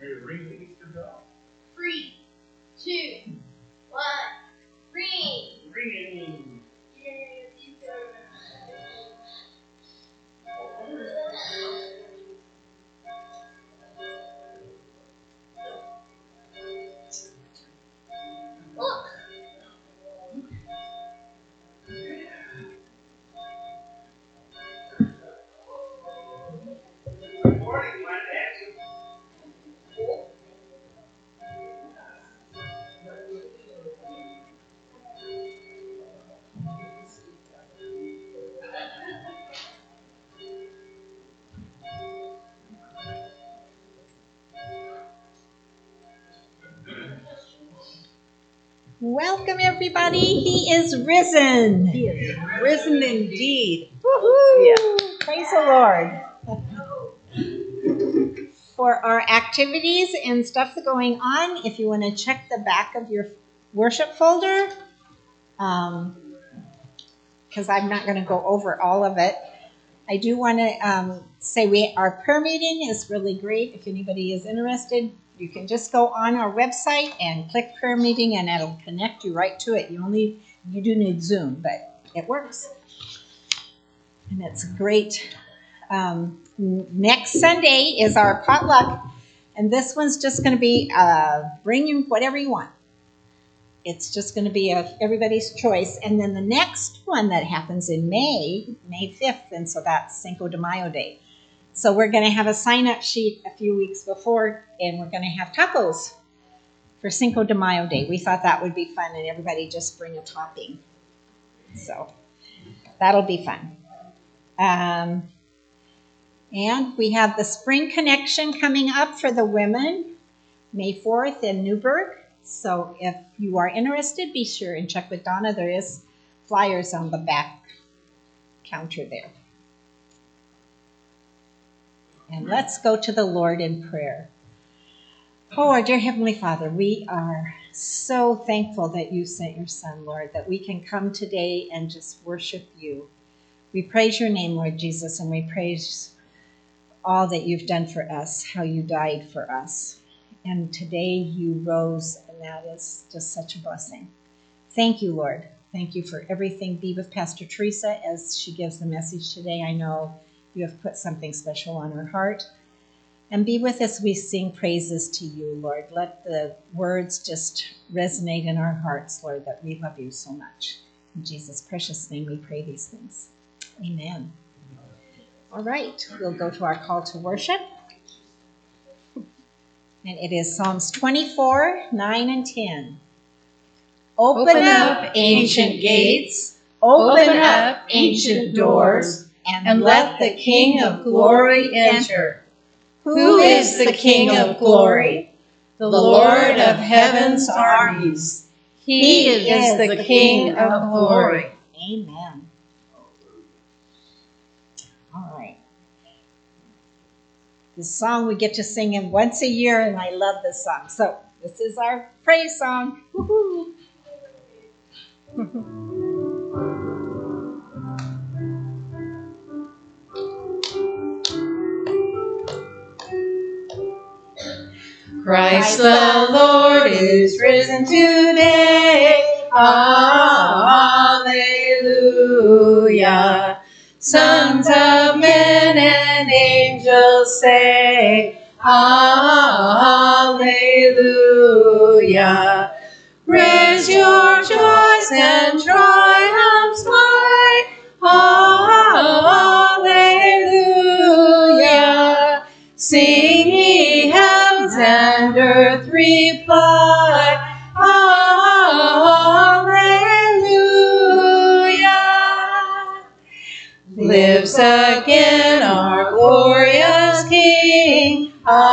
you to ring the Easter bell? 3, 2, 1, ring! Ringing! Look! Good morning, glad to have you. Welcome, everybody. He is risen. He is risen indeed. Woohoo! Yeah. Praise the Lord. For our activities and stuff going on, if you want to check the back of your worship folder, because I'm not going to go over all of it, I do want to say our prayer meeting is really great. If anybody is interested, you can just go on our website and click prayer meeting, and it'll connect you right to it. You do need Zoom, but it works. And it's great. Next Sunday is our potluck, and this one's just going to be bring you whatever you want. It's just going to be everybody's choice. And then the next one that happens in May 5th, and so that's Cinco de Mayo Day. So we're going to have a sign-up sheet a few weeks before, and we're going to have tacos for Cinco de Mayo Day. We thought that would be fun, and everybody just bring a topping. So that'll be fun. And we have the Spring Connection coming up for the women, May 4th in Newburgh. So if you are interested, be sure and check with Donna. There is flyers on the back counter there. And let's go to the Lord in prayer. Oh, our dear Heavenly Father, we are so thankful that you sent your Son, Lord, that we can come today and just worship you. We praise your name, Lord Jesus, and we praise all that you've done for us, how you died for us. And today you rose, and that is just such a blessing. Thank you, Lord. Thank you for everything. Be with Pastor Teresa as she gives the message today. I know you have put something special on her heart. And be with us as we sing praises to you, Lord. Let the words just resonate in our hearts, Lord, that we love you so much. In Jesus' precious name we pray these things. Amen. All right, we'll go to our call to worship. And it is Psalms 24, 9, and 10. Open up ancient gates, open up ancient doors, and let the King of glory enter. Who is the King of glory? The Lord of heaven's armies. He is the King of glory. Amen. All right. This song we get to sing in once a year, and I love this song. So this is our praise song. Woo-hoo. Christ the Lord is risen today. Hallelujah. Sons of men and angels say, Hallelujah. Raise your joys and triumphs high. Hallelujah. Sing ye heavens and earth reply. Hallelujah. Lives again our glorious King.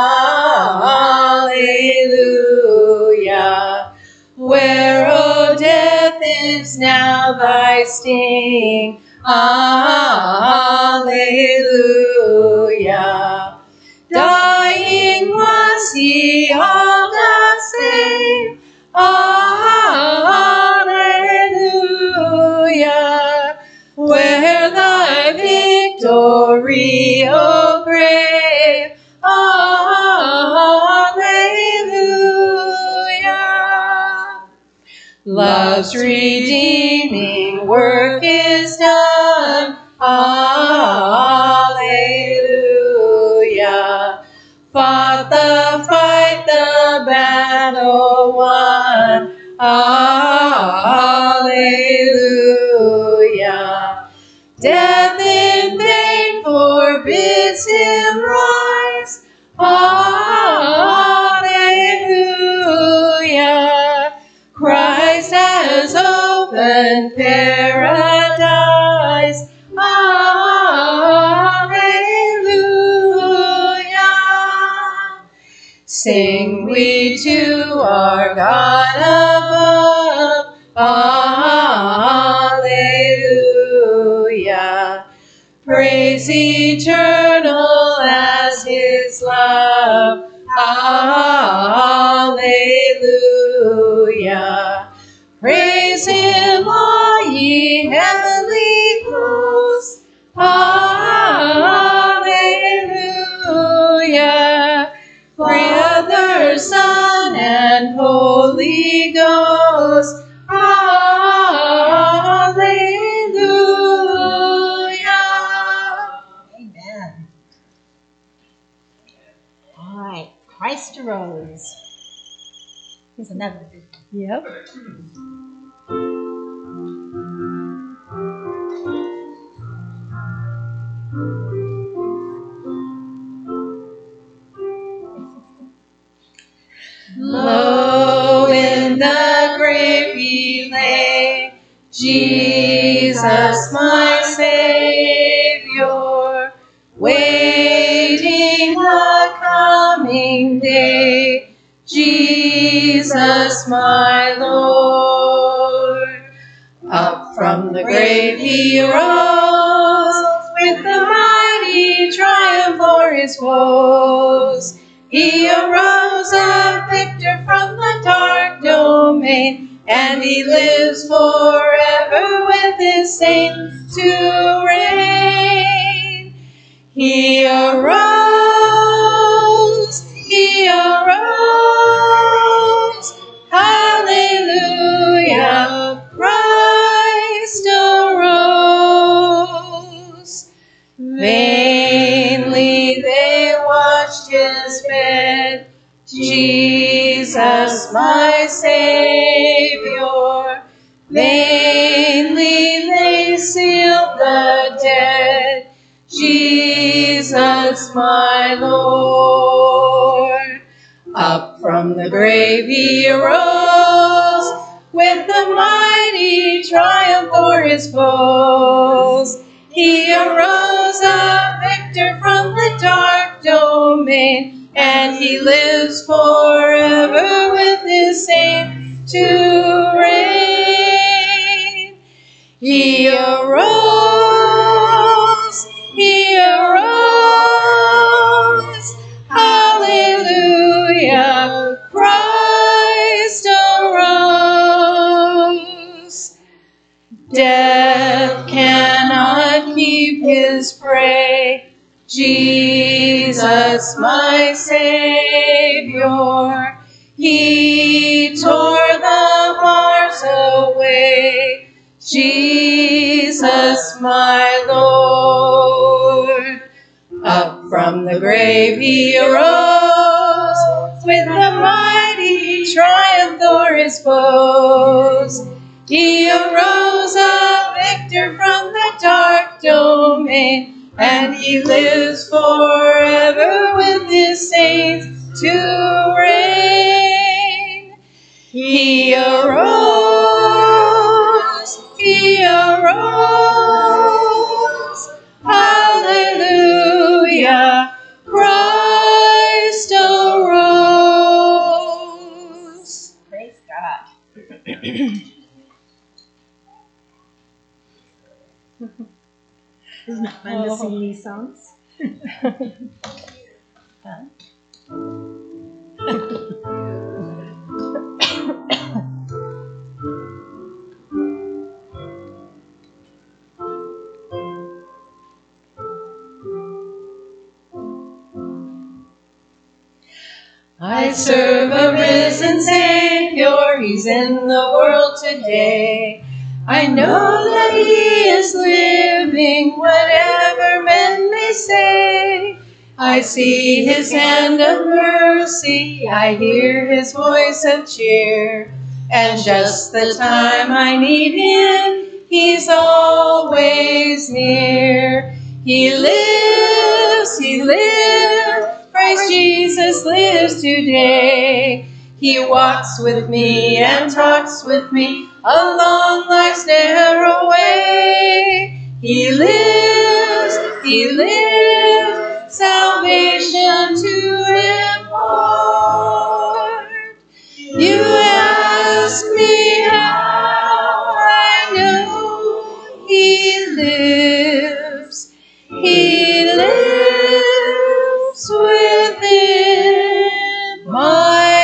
Hallelujah. Where, O death, is now thy sting? Hallelujah. Dying was he all the same. Hallelujah. Where thy victory, O grave? Hallelujah. Love's redeeming work is done. Alleluia. Fought the fight, the battle won. Alleluia. Death in vain forbids him rise. Alleluia. Christ has opened paradise. Alleluia. Sing we to our God above. Alleluia. Praise eternal as his love. Alleluia. Praise him, all ye heavenly hosts. Alleluia. Father, Son, and Holy Ghost. Alleluia. Amen. All right, Christ arose. Here's another good one. Yep. Low in the grave he lay, Jesus my Savior, waiting the coming day, Jesus my Lord. Up from the grave he rose, with the mighty triumph o'er his foes. He arose a victor from the dark domain, and he lives forever with his saints to reign. He arose, he arose, hallelujah, Christ arose. Vainly they watched his bed, Jesus my Savior. Vainly they sealed the dead, Jesus my Lord. Up from the grave he arose, with the mighty triumph o'er his foes. He arose a victor from the dark domain, and he lives forever with his saints to reign. He arose, he arose, hallelujah, Christ arose. Death cannot keep his prey, Jesus my Savior. He tore the bars away, Jesus my Lord. Up from the grave he arose, with the mighty triumph o'er his foes. He arose a victor from the dark domain, and he lives forever with his saints to reign. He arose, he arose, hallelujah, Christ arose. Praise God. Isn't it fun to sing these songs? Fun. I serve a risen Savior. Savior, he's in the world today. I know that he is living, whatever men may say. I see his hand of mercy, I hear his voice of cheer. And just the time I need him, he's always near. He lives, Christ Jesus lives today. He walks with me and talks with me along life's narrow way. He lives, salvation to impart. You ask me how I know he lives. He lives within my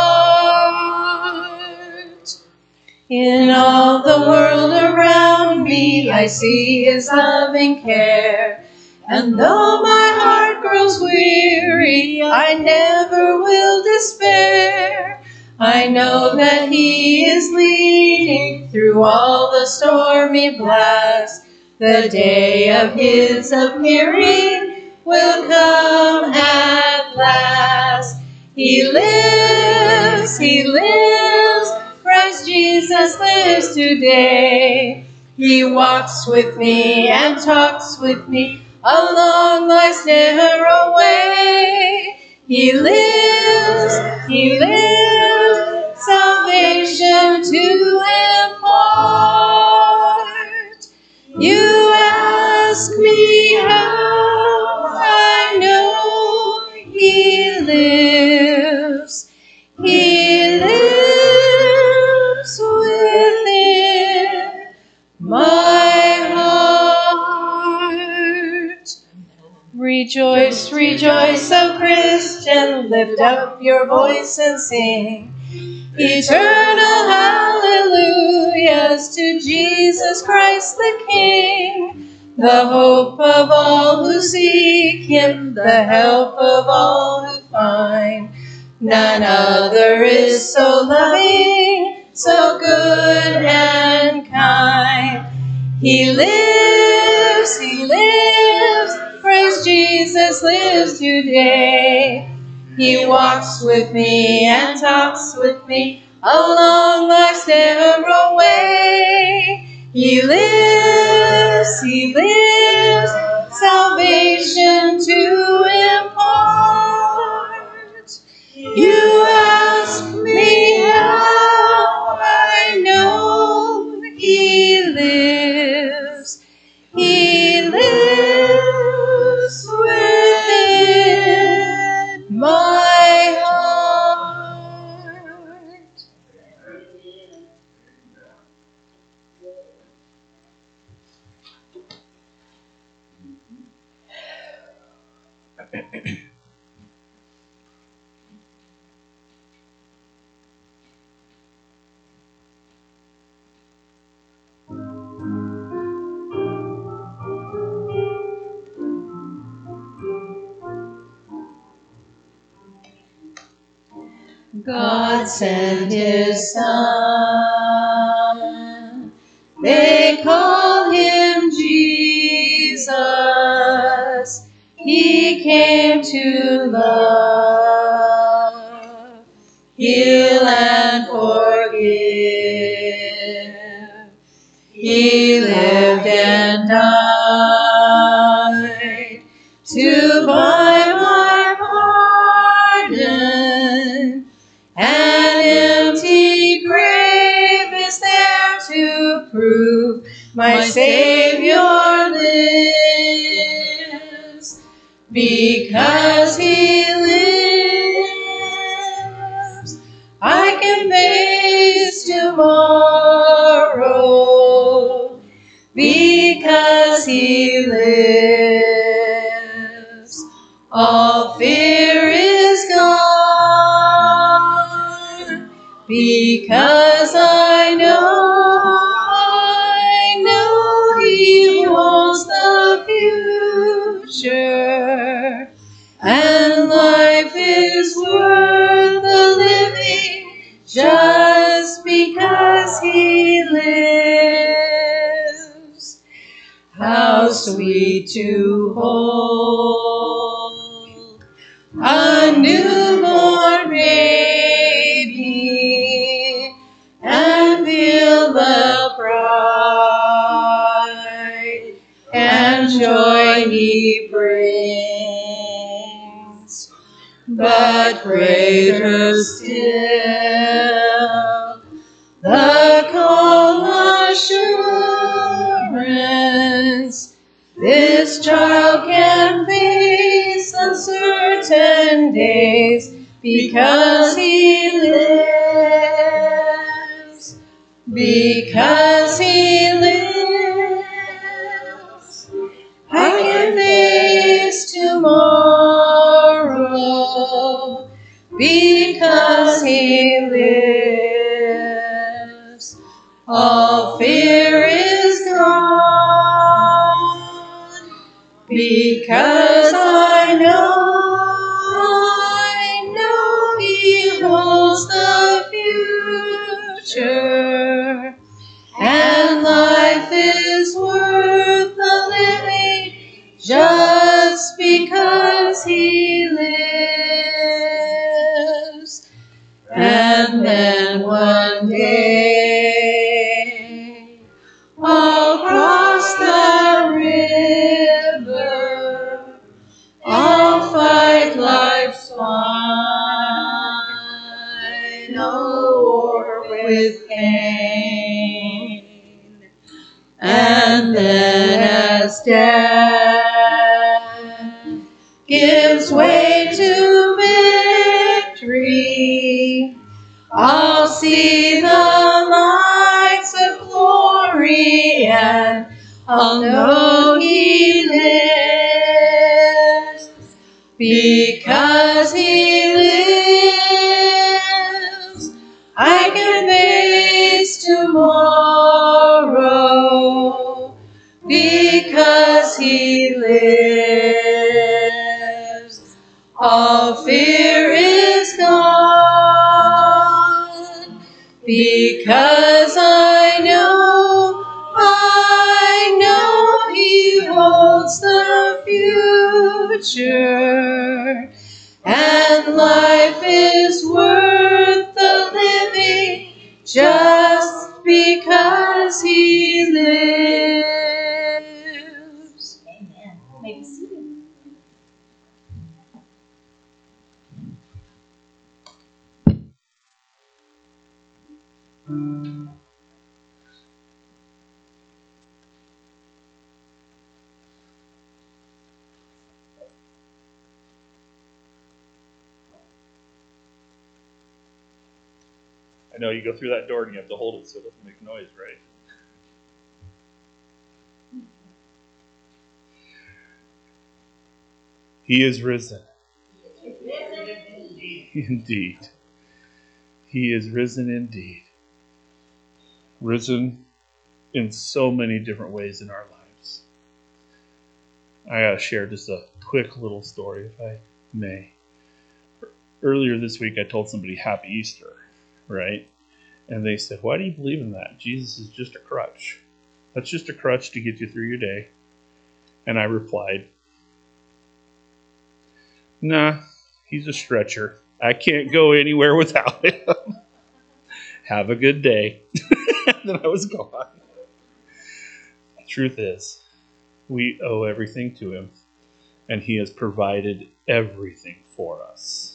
heart. In all the world around me, I see his loving care. And though my heart grows weary, I never will despair. I know that he is leading through all the stormy blasts. The day of his appearing will come at last. He lives, Christ Jesus lives today. He walks with me and talks with me along life's narrow way. He lives, salvation to impart. You ask me how I know he lives. He lives within my heart. Rejoice, rejoice, O Christian, lift up your voice and sing eternal hallelujahs to Jesus Christ the King, the hope of all who seek him, the help of all who find. None other is so loving, so good and kind. He lives, Christ Jesus lives today. He walks with me and talks with me along life's narrow way. He lives, salvation to impart. You ask me how I know he lives. He lives within my heart. God sent his Son. They call him Jesus. He came to love, heal, and forgive. He lived and died to buy my pardon. An empty grave is there to prove my Savior lives. Because he lives, I can face tomorrow. Because he lives, all fear is gone. Because I know he holds the future, and life is worth the living just sweet to hold a newborn baby and feel the pride and joy he brings. But greater still, the calm assurance this child can face uncertain days because he lives. Because he lives, I can face tomorrow. Because he lives, all fear is gone. Because I know he holds the future, and life is worth the living just because he lives. And then one day I'll cross the river, I'll fight life's final war with pain. And then as death gives way to victory, I'll see the lights of glory, and I'll know he lives. Because he lives, I can face tomorrow. Because he lives, all fear is gone. Because I know he holds the future, and life is worth the living just because he lives. Amen. Maybe seated. I know you go through that door and you have to hold it so it doesn't make noise, right? He is risen. Indeed. He is risen indeed. Risen in so many different ways in our lives. I gotta share just a quick little story, if I may. Earlier this week, I told somebody Happy Easter, right? And they said, why do you believe in that? Jesus is just a crutch. That's just a crutch to get you through your day. And I replied, nah, he's a stretcher. I can't go anywhere without him. Have a good day. And then I was gone. The truth is, we owe everything to him, and he has provided everything for us.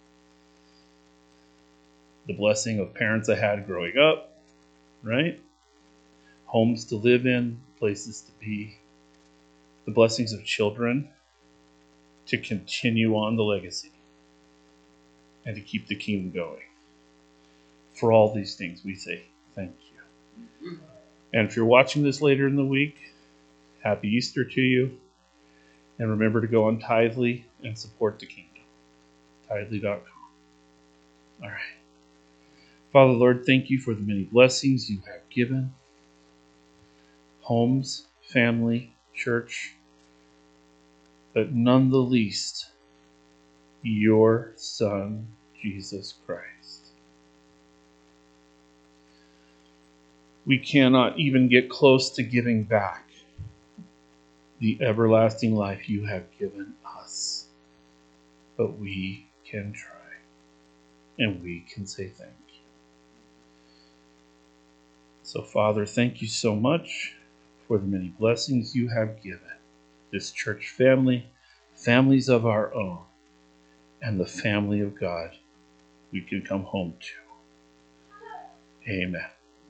The blessing of parents I had growing up, right? Homes to live in, places to be. The blessings of children to continue on the legacy and to keep the kingdom going. For all these things, we say thank you. And if you're watching this later in the week, Happy Easter to you. And remember to go on Tithely and support the kingdom. Tithely.com. All right. Father, Lord, thank you for the many blessings you have given. Homes, family, church, but none the least, your Son, Jesus Christ. We cannot even get close to giving back the everlasting life you have given us. But we can try, and we can say thank you. So, Father, thank you so much for the many blessings you have given this church family, families of our own, and the family of God we can come home to. Amen.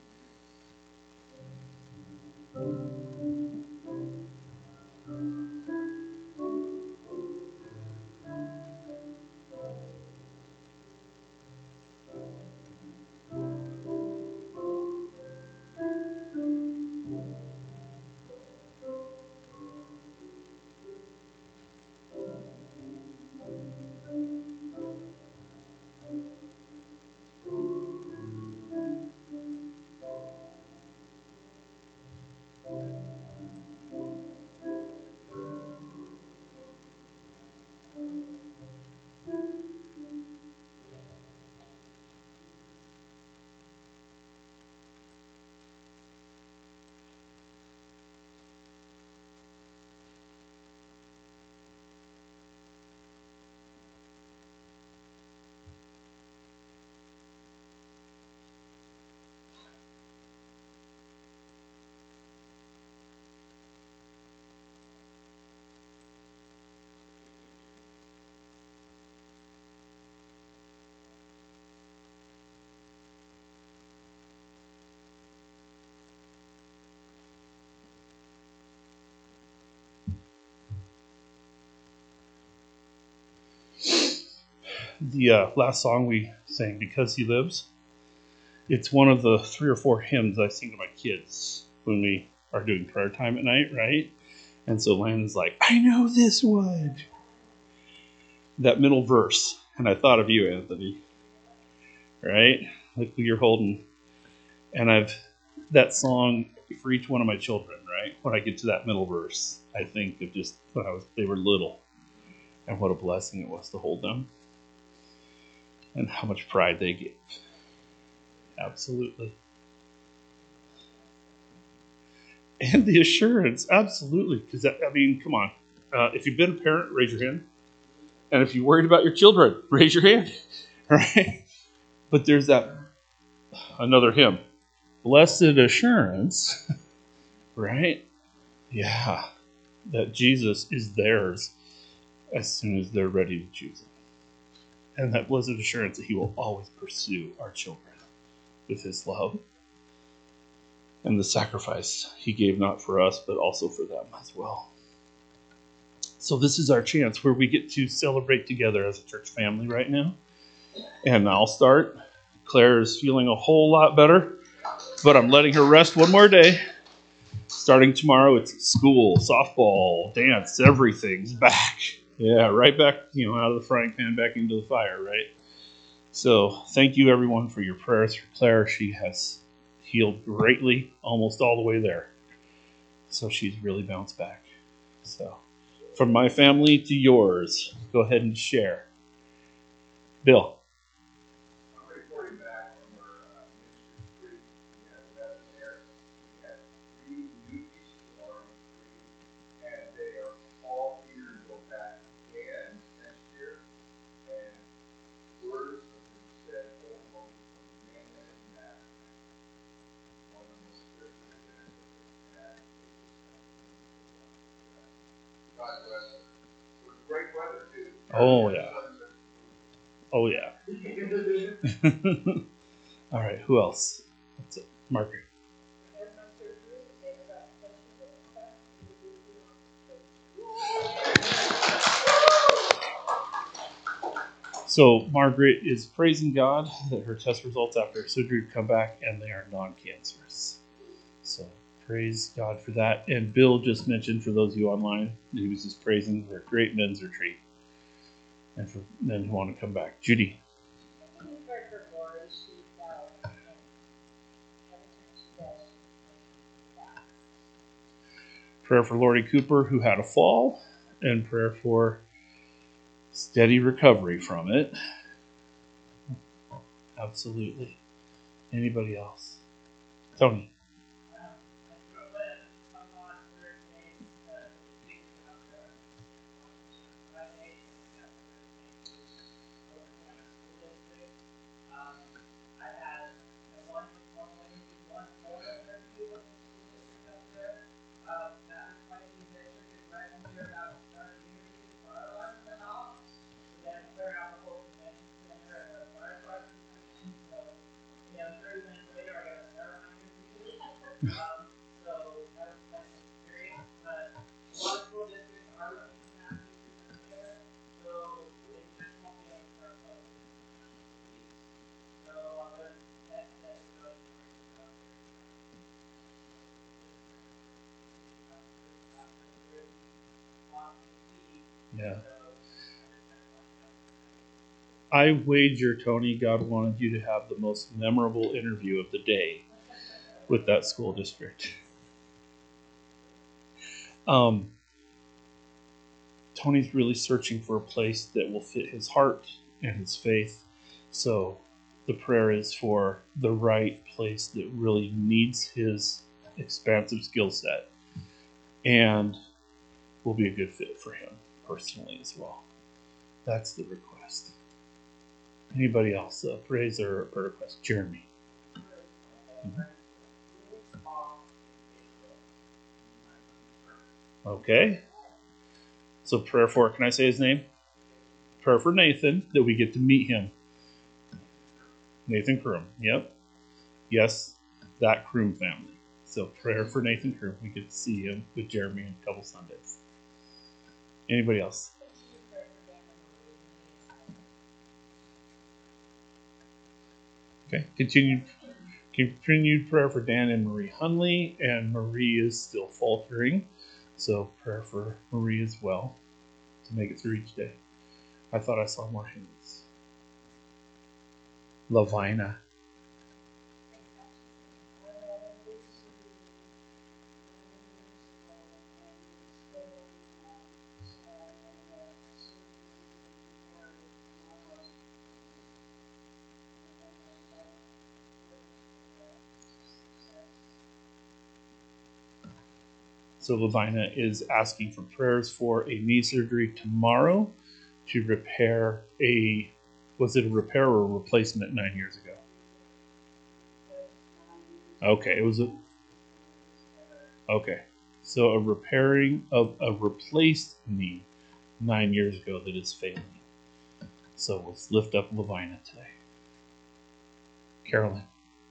The last song we sang, Because He Lives, it's one of the 3 or 4 hymns I sing to my kids when we are doing prayer time at night, right? And so Landon's like, I know this one. That middle verse. And I thought of you, Anthony. Right? Like who you're holding. And I've that song for each one of my children, right? When I get to that middle verse, I think of just when they were little and what a blessing it was to hold them. And how much pride they gave. Absolutely. And the assurance, absolutely. Because, I mean, come on. If you've been a parent, raise your hand. And if you're worried about your children, raise your hand. Right? But there's that, another hymn. Blessed assurance. Right? Yeah. That Jesus is theirs as soon as they're ready to choose Him. And that blessed assurance that He will always pursue our children with His love and the sacrifice He gave not for us, but also for them as well. So this is our chance where we get to celebrate together as a church family right now. And I'll start. Claire is feeling a whole lot better, but I'm letting her rest one more day. Starting tomorrow, it's school, softball, dance, everything's back. Yeah, right back, out of the frying pan back into the fire, right? So thank you, everyone, for your prayers for Claire. She has healed greatly, almost all the way there. So she's really bounced back. So from my family to yours, go ahead and share. Bill. I'm reporting back from our ministry retreat. We had 11 there. We had 3 newbies who are already free, and they are all eager to go back again next year. And words have been said over from men and that one of the most spiritual events that they've had. God bless them. It was great weather too. Oh, yeah. Oh, yeah. All right, who else? That's it. Margaret. So Margaret is praising God that her test results after her surgery have come back and they are non-cancerous. So praise God for that. And Bill just mentioned, for those of you online, he was just praising for a great men's retreat and for men who want to come back. Judy. Prayer for Lori Cooper, who had a fall, and prayer for steady recovery from it. Absolutely. Anybody else? Tony. Yeah. I wager, Tony, God wanted you to have the most memorable interview of the day with that school district. Tony's really searching for a place that will fit his heart and his faith. So the prayer is for the right place that really needs his expansive skill set and will be a good fit for him personally as well. That's the request. Anybody else? Praise or a prayer request? Jeremy. Okay. So prayer for, can I say his name? Prayer for Nathan, that we get to meet him. Nathan Kroom. Yep. Yes, that Kroom family. So prayer for Nathan Kroom. We get to see him with Jeremy in a couple Sundays. Anybody else? Okay. Continued prayer for Dan and Marie Hunley, and Marie is still faltering. So prayer for Marie as well to make it through each day. I thought I saw more hands. Lavina. So Lavina is asking for prayers for a knee surgery tomorrow to repair was it a repair or a replacement 9 years ago? Okay, it was okay. So a repairing of a replaced knee 9 years ago that is failing. So let's lift up Lavina today. Carolyn.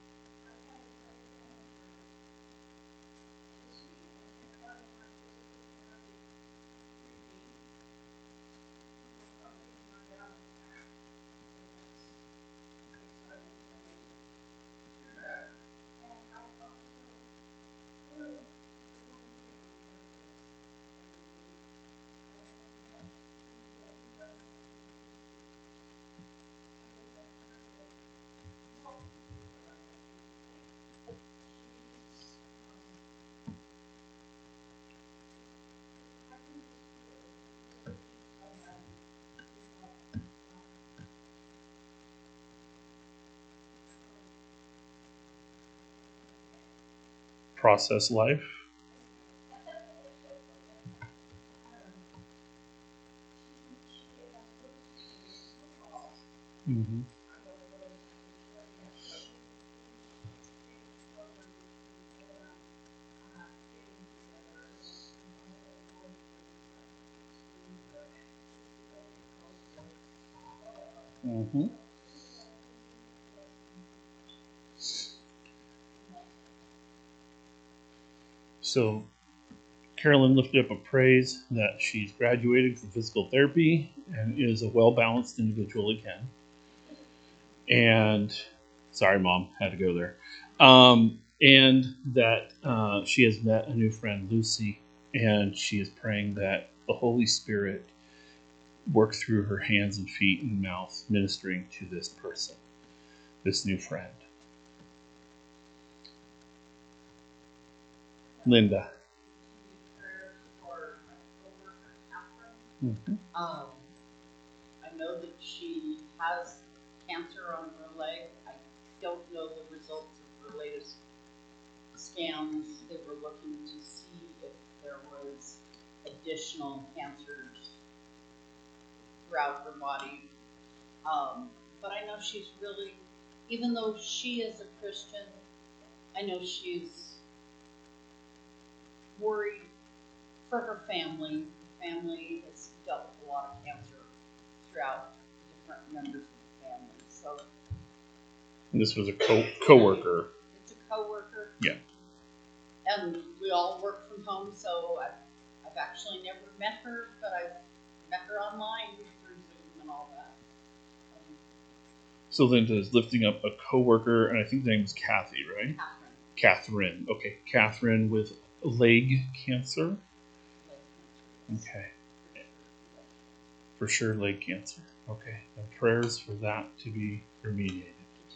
Process life. Mm-hmm. Mm-hmm. So Carolyn lifted up a praise that she's graduated from physical therapy and is a well-balanced individual again. And sorry, Mom, had to go there. And that she has met a new friend, Lucy, and she is praying that the Holy Spirit work through her hands and feet and mouth, ministering to this person, this new friend. Linda. Mm-hmm. I know that she has cancer on her leg. I don't know the results of her latest scans. They were looking to see if there was additional cancers throughout her body. But I know she's really, even though she is a Christian, I know she's worried for her family. Her family has dealt with a lot of cancer throughout different members of the family. So This was a co-worker. it's a coworker. Yeah. And we all work from home, so I've actually never met her, but I've met her online through Zoom and all that. So Linda is lifting up a coworker, and I think the name is Kathy, right? Catherine. Okay, Catherine with leg cancer. Okay, for sure leg cancer. Okay, and prayers for that to be remediated.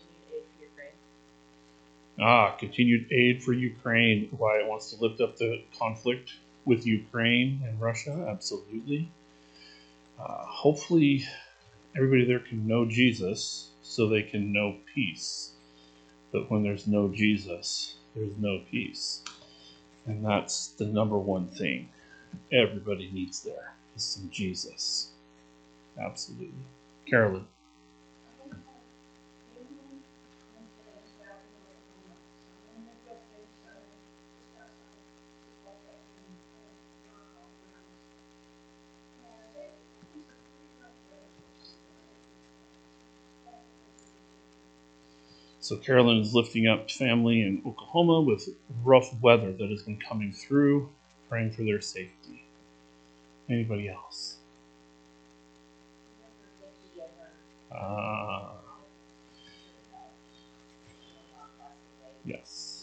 Continued aid for Ukraine. Why it wants to lift up the conflict with Ukraine and Russia? Absolutely. Hopefully, everybody there can know Jesus so they can know peace. But when there's no Jesus, there's no peace. And that's the number one thing everybody needs there is some Jesus. Absolutely. Carolyn. So Carolyn is lifting up family in Oklahoma with rough weather that has been coming through, praying for their safety. Anybody else? Yes.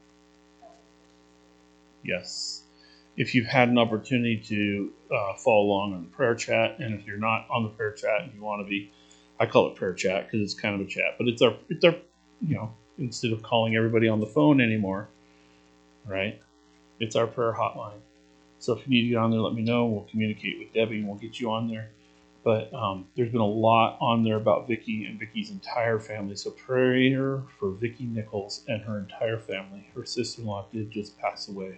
Yes. If you've had an opportunity to follow along on the prayer chat, and if you're not on the prayer chat and you want to be, I call it prayer chat because it's kind of a chat, but it's our, instead of calling everybody on the phone anymore, right? It's our prayer hotline. So if you need to get on there, let me know. We'll communicate with Debbie and we'll get you on there. But there's been a lot on there about Vicki and Vicki's entire family. So prayer for Vicki Nichols and her entire family. Her sister-in-law did just pass away.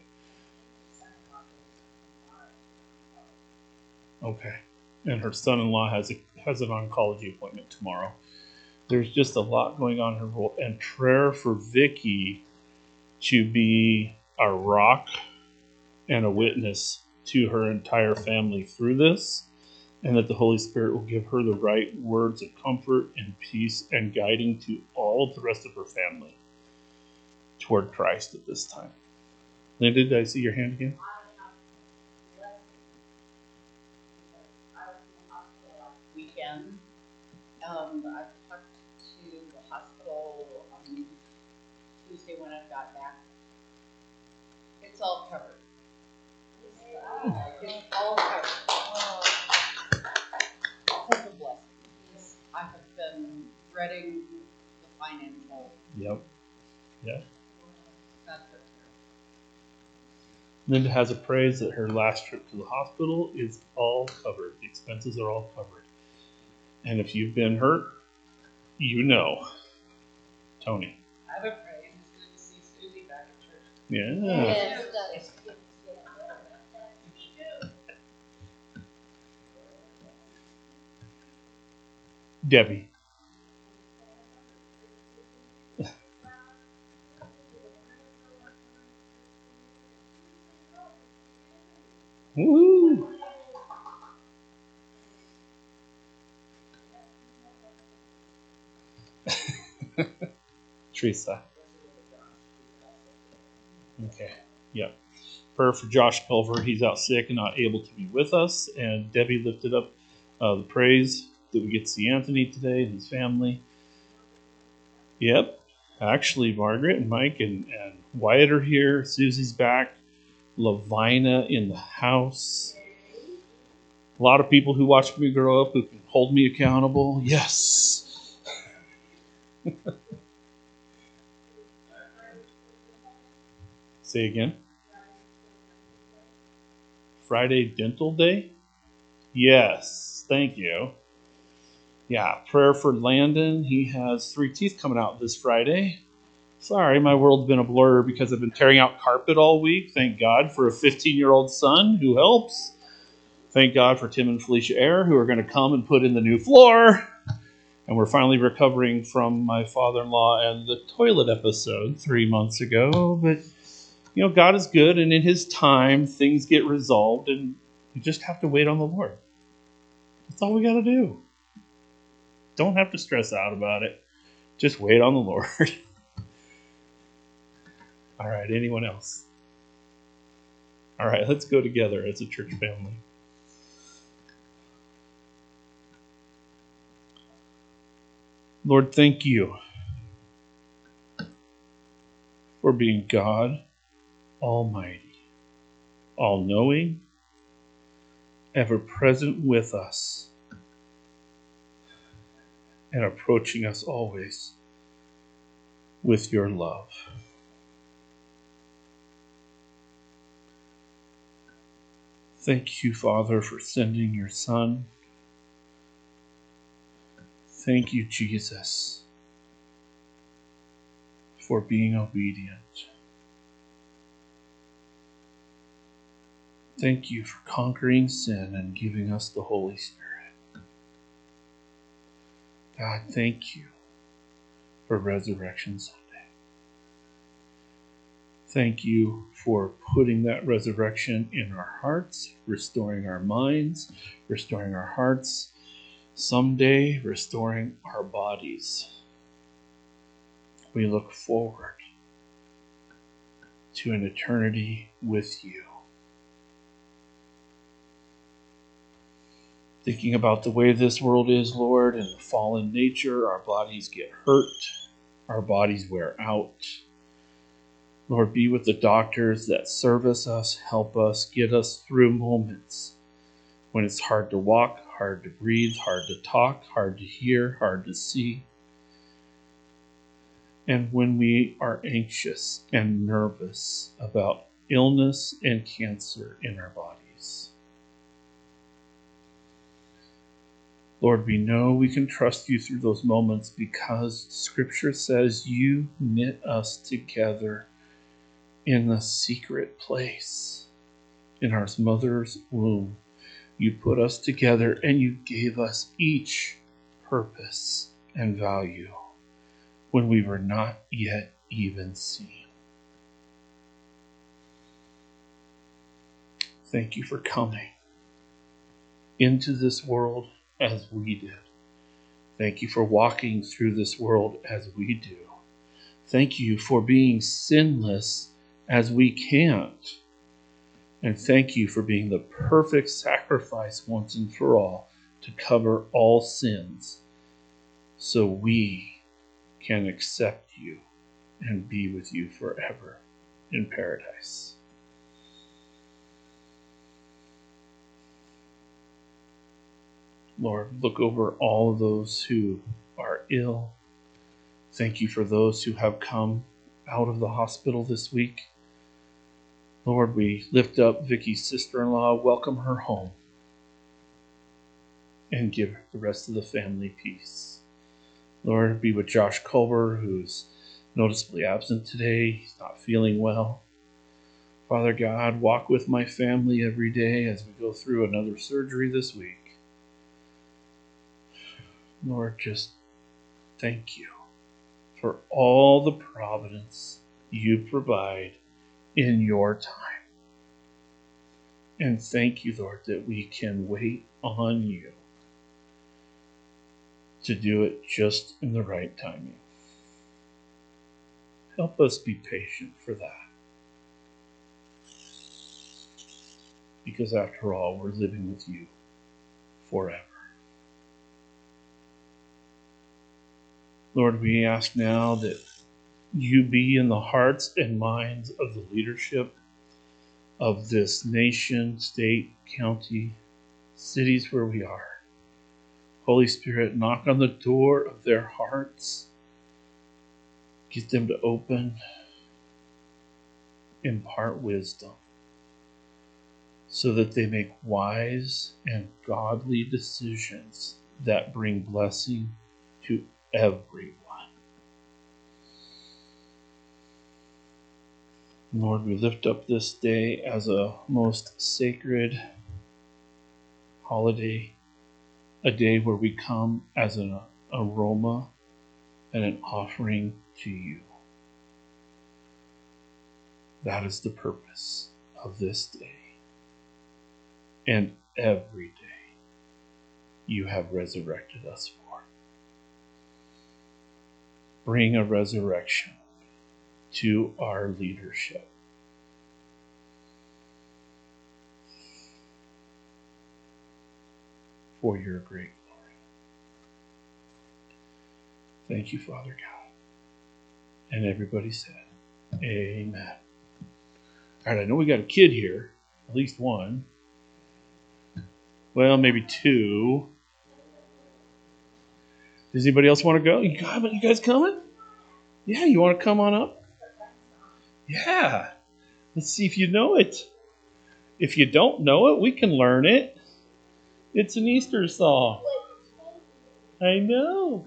Okay. And her son-in-law has an oncology appointment tomorrow. There's just a lot going on in her world. And prayer for Vicki to be a rock and a witness to her entire family through this. And that the Holy Spirit will give her the right words of comfort and peace and guiding to all the rest of her family toward Christ at this time. Linda, did I see your hand again? Weekend. I've talked to the hospital on Tuesday when I got back. It's all covered. It's all covered. Such a blessing. I have been dreading the financial. Yep. Yeah. That's it. Linda has a praise that her last trip to the hospital is all covered. The expenses are all covered. And if you've been hurt, you know. Tony. I have a praise. It's good to see Susie back at church. Yeah. Yes, that is. Debbie. Woo! Teresa. Okay. Yep. Prayer for Josh Culver. He's out sick and not able to be with us. And Debbie lifted up the praise that we get to see Anthony today and his family. Yep. Actually, Margaret and Mike and Wyatt are here. Susie's back. Lavina in the house. A lot of people who watched me grow up who can hold me accountable. Yes. Say again. Friday Dental Day? Yes. Thank you. Yeah, prayer for Landon. He has 3 teeth coming out this Friday. Sorry, my world's been a blur because I've been tearing out carpet all week. Thank God for a 15-year-old son who helps. Thank God for Tim and Felicia Ayer who are going to come and put in the new floor. And we're finally recovering from my father-in-law and the toilet episode 3 months ago. But, God is good, and in His time, things get resolved, and you just have to wait on the Lord. That's all we got to do. Don't have to stress out about it. Just wait on the Lord. All right, anyone else? All right, let's go together as a church family. Lord, thank you for being God Almighty, all-knowing, ever present with us, and approaching us always with your love. Thank you, Father, for sending your Son. Thank you, Jesus, for being obedient. Thank you for conquering sin and giving us the Holy Spirit. God, thank you for Resurrection Sunday. Thank you for putting that resurrection in our hearts, restoring our minds, restoring our hearts, someday restoring our bodies. We look forward to an eternity with you. Thinking about the way this world is, Lord, and the fallen nature, our bodies get hurt, our bodies wear out. Lord, be with the doctors that service us, help us, get us through moments when it's hard to walk, hard to breathe, hard to talk, hard to hear, hard to see. And when we are anxious and nervous about illness and cancer in our bodies. Lord, we know we can trust you through those moments because Scripture says you knit us together in the secret place, in our mother's womb. You put us together and you gave us each purpose and value when we were not yet even seen. Thank you for coming into this world as we did. Thank you for walking through this world as we do. Thank you for being sinless as we can't. And thank you for being the perfect sacrifice once and for all to cover all sins so we can accept you and be with you forever in paradise. Lord, look over all of those who are ill. Thank you for those who have come out of the hospital this week. Lord, we lift up Vicky's sister-in-law, welcome her home, and give the rest of the family peace. Lord, be with Josh Culver, who's noticeably absent today. He's not feeling well. Father God, walk with my family every day as we go through another surgery this week. Lord, just thank you for all the providence you provide in your time. And thank you, Lord, that we can wait on you to do it just in the right timing. Help us be patient for that. Because after all, we're living with you forever. Lord, we ask now that you be in the hearts and minds of the leadership of this nation, state, county, cities where we are. Holy Spirit, knock on the door of their hearts. Get them to open. Impart wisdom so that they make wise and godly decisions that bring blessing to everyone. Lord, we lift up this day as a most sacred holiday, a day where we come as an aroma and an offering to you. That is the purpose of this day. And every day you have resurrected us for. Bring a resurrection to our leadership. for your great glory. Thank you, Father God. And everybody said, amen. All right, I know we got a kid here, at least one. Well, maybe two. Does anybody else want to go? You guys coming? Yeah, you want to come on up? Yeah. Let's see if you know it. If you don't know it, we can learn it. It's an Easter song. I know.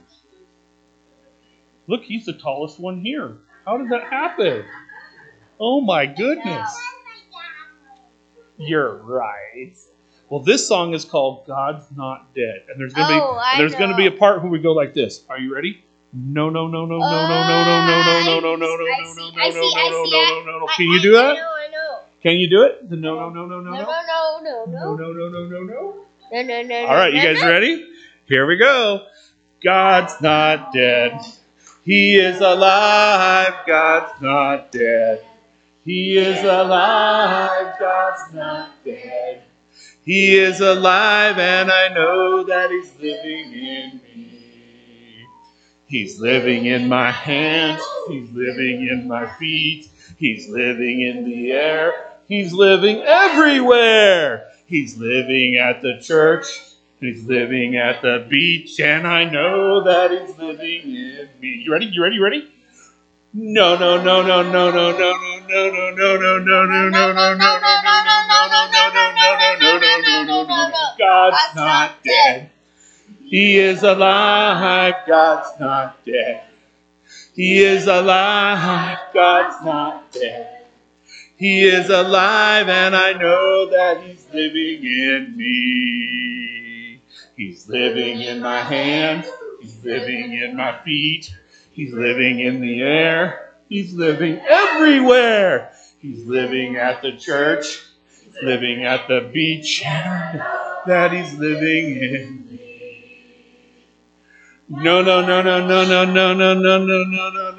Look, he's the tallest one here. How did that happen? Oh my goodness. You're right. Well, this song is called God's Not Dead. And there's going to be a part where we go like this. Are you ready? No, no, no, no, no, no, no, no, no, no, no, no, no, no, no, no, no, no, no, no. Can you do that? I know. Can you do it? The no, no, no, no, no, no. No. No, no, no, no, no, no. No. All right, you guys ready? Here we go. God's not dead. He is alive. God's not dead. He is alive. God's not dead. He is alive, and I know that He's living in me. He's living in my hands. He's living in my feet. He's living in the air. He's living everywhere. He's living at the church. He's living at the beach, and I know that He's living in me. You ready? You ready? You ready? No, no, no, no, no, no, no, no, no, no, no, no, no, no, no, no, no, no, no. God's not dead. He is alive. God's not dead. He is alive. God's not dead. He is alive, and I know that He's living in me. He's living in my hands. He's living in my feet. He's living in the air. He's living everywhere. He's living at the church. He's living at the beach. That He's living in me. No, no, no, no, no, no, no, no, no, no, no, no, no,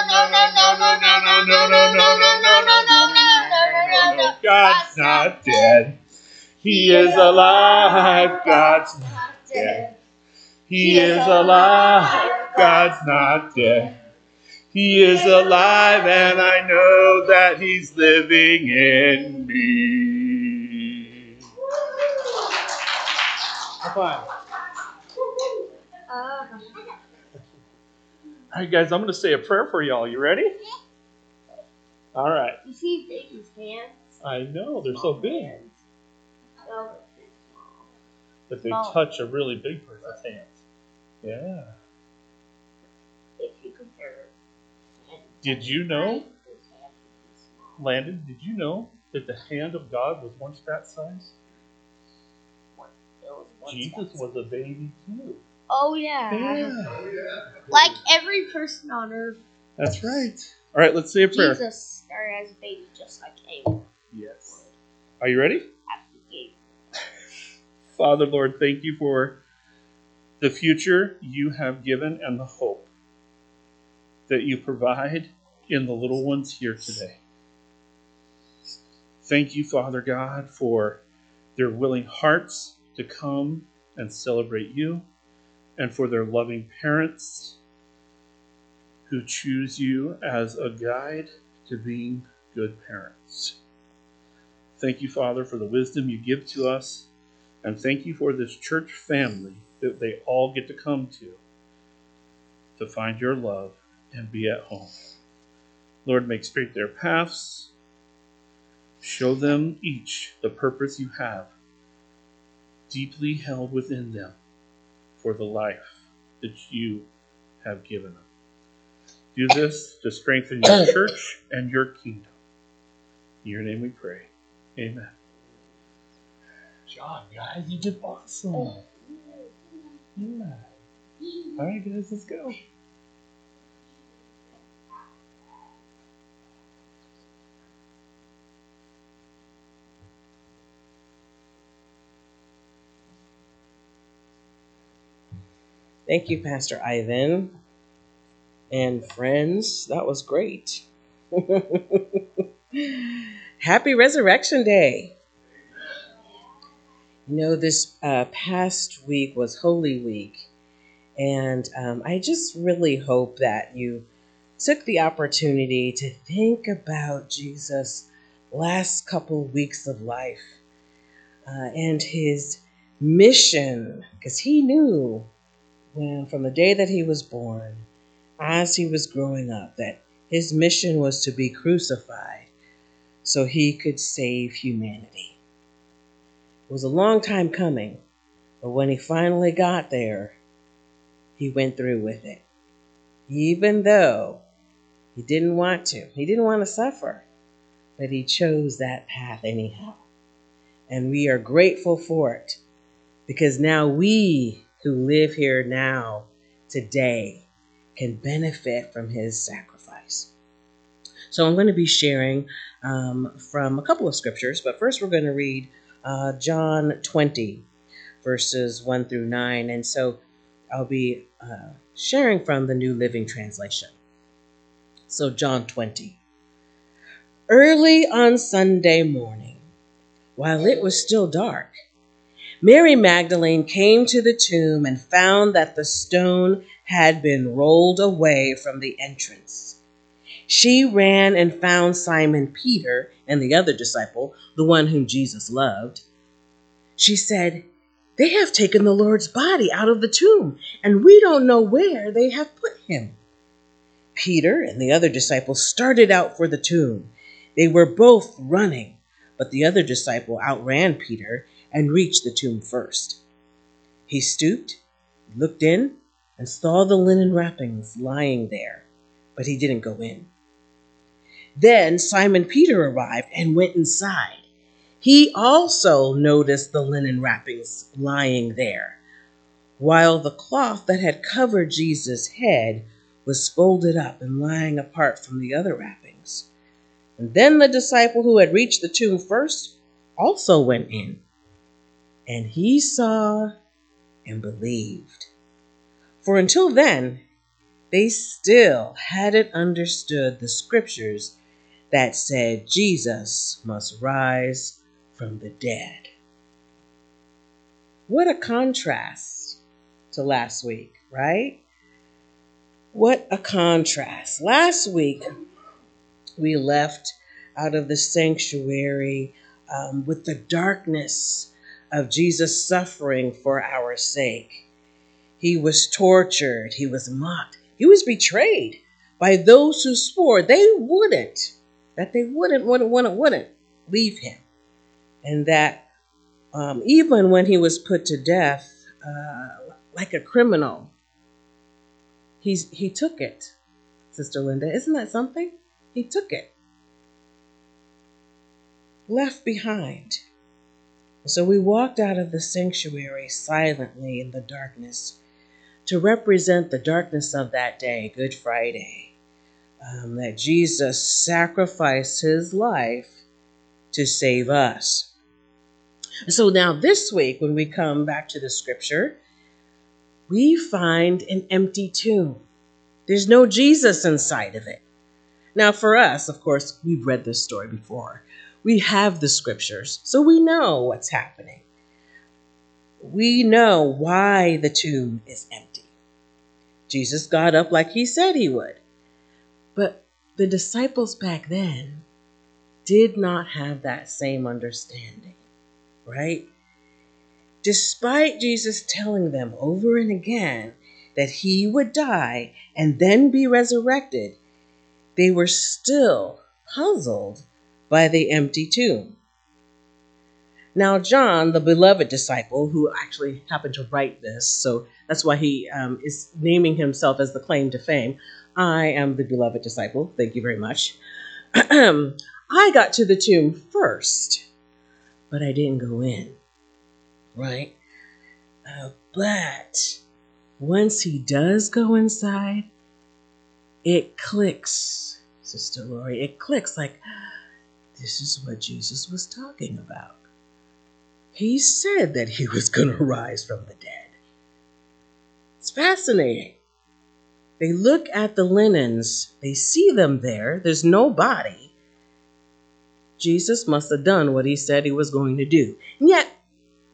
no. God's not dead. He is alive. God's not dead. He is alive. God's not dead. He is alive, and I know that He's living in me. High five. All right, guys, I'm going to say a prayer for y'all. You ready? All right. You see Baby's hands? I know, they're so big. But they touch a really big person's hands. Yeah. If you compare. Did you know, Landon, did you know that the hand of God was once that size? Jesus was a baby too. Oh, yeah. Yeah. Like every person on earth. That's right. All right, let's say a prayer. Jesus started as a baby just like Abel. Yes. Are you ready? Father, Lord, thank you for the future you have given and the hope that you provide in the little ones here today. Thank you, Father God, for their willing hearts to come and celebrate you, and for their loving parents who choose you as a guide to being good parents. Thank you, Father, for the wisdom you give to us, and thank you for this church family that they all get to come to find your love and be at home. Lord, make straight their paths. Show them each the purpose you have deeply held within them for the life that you have given them. Do this to strengthen your church and your kingdom. In your name we pray. Amen. Good job, guys. You did awesome. Yeah. All right, guys, let's go. Thank you, Pastor Ivan and friends. That was great. Happy Resurrection Day. You know, this past week was Holy Week, and I just really hope that you took the opportunity to think about Jesus' last couple weeks of life and his mission, because he knew when, from the day that he was born, as he was growing up, that his mission was to be crucified so he could save humanity. It was a long time coming, but when he finally got there, he went through with it. Even though he didn't want to. He didn't want to suffer, but he chose that path anyhow. And we are grateful for it, because now we who live here now, today, can benefit from his sacrifice. So I'm going to be sharing from a couple of scriptures, but first we're going to read John 20, verses 1 through 9. And so I'll be sharing from the New Living Translation. So John 20. Early on Sunday morning, while it was still dark, Mary Magdalene came to the tomb and found that the stone had been rolled away from the entrance. She ran and found Simon Peter and the other disciple, the one whom Jesus loved. She said, "They have taken the Lord's body out of the tomb, and we don't know where they have put him." Peter and the other disciple started out for the tomb. They were both running, but the other disciple outran Peter and reached the tomb first. He stooped, looked in, and saw the linen wrappings lying there, but he didn't go in. Then Simon Peter arrived and went inside. He also noticed the linen wrappings lying there, while the cloth that had covered Jesus' head was folded up and lying apart from the other wrappings. And then the disciple who had reached the tomb first also went in, and he saw and believed. For until then, they still hadn't understood the scriptures that said Jesus must rise from the dead. What a contrast to last week, right? What a contrast. Last week, we left out of the sanctuary with the darkness of Jesus suffering for our sake. He was tortured. He was mocked. He was betrayed by those who swore they wouldn't leave him. And that even when he was put to death like a criminal, he took it. Sister Linda, isn't that something? He took it. Left behind. So we walked out of the sanctuary silently in the darkness to represent the darkness of that day, Good Friday, that Jesus sacrificed his life to save us. So now this week, when we come back to the scripture, we find an empty tomb. There's no Jesus inside of it. Now for us, of course, we've read this story before. We have the scriptures, so we know what's happening. We know why the tomb is empty. Jesus got up like he said he would. But the disciples back then did not have that same understanding, right? Despite Jesus telling them over and again that he would die and then be resurrected, they were still puzzled by the empty tomb. Now, John, the beloved disciple, who actually happened to write this, so that's why he is naming himself as the claim to fame. I am the beloved disciple. Thank you very much. I got to the tomb first, but I didn't go in, right? But once he does go inside, it clicks, Sister Lori. It clicks like, this is what Jesus was talking about. He said that he was going to rise from the dead. It's fascinating. They look at the linens. They see them there. There's no body. Jesus must have done what he said he was going to do. And yet,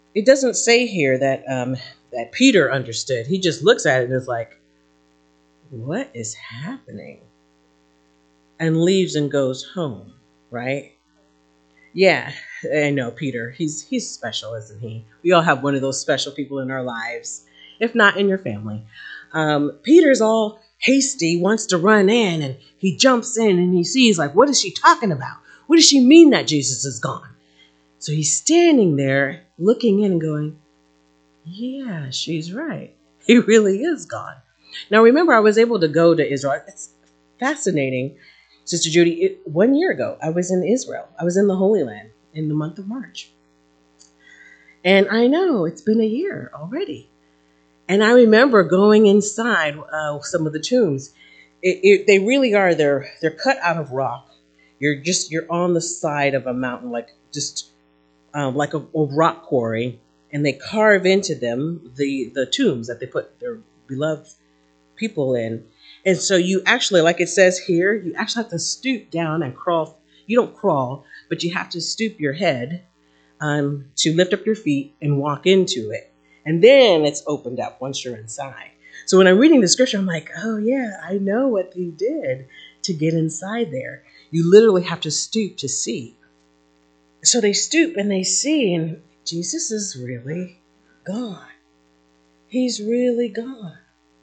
it doesn't say here that that Peter understood. He just looks at it and is like, what is happening? And leaves and goes home, right? Yeah, I know Peter. He's special, isn't he? We all have one of those special people in our lives, if not in your family. Peter's all hasty, wants to run in, and he jumps in and he sees, like, what is she talking about? What does she mean that Jesus is gone? So he's standing there looking in and going, yeah, she's right. He really is gone. Now, remember, I was able to go to Israel. It's fascinating, Sister Judy. 1 year ago, I was in Israel. I was in the Holy Land in the month of March. And I know it's been a year already. And I remember going inside some of the tombs. They really are. They're cut out of rock. You're on the side of a mountain, like like a rock quarry, and they carve into them the tombs that they put their beloved people in. And so you actually, like it says here, you actually have to stoop down and crawl. You don't crawl, but you have to stoop your head to lift up your feet and walk into it. And then it's opened up once you're inside. So when I'm reading the scripture, I'm like, oh yeah, I know what he did to get inside there. You literally have to stoop to see. So they stoop and they see, and Jesus is really gone. He's really gone.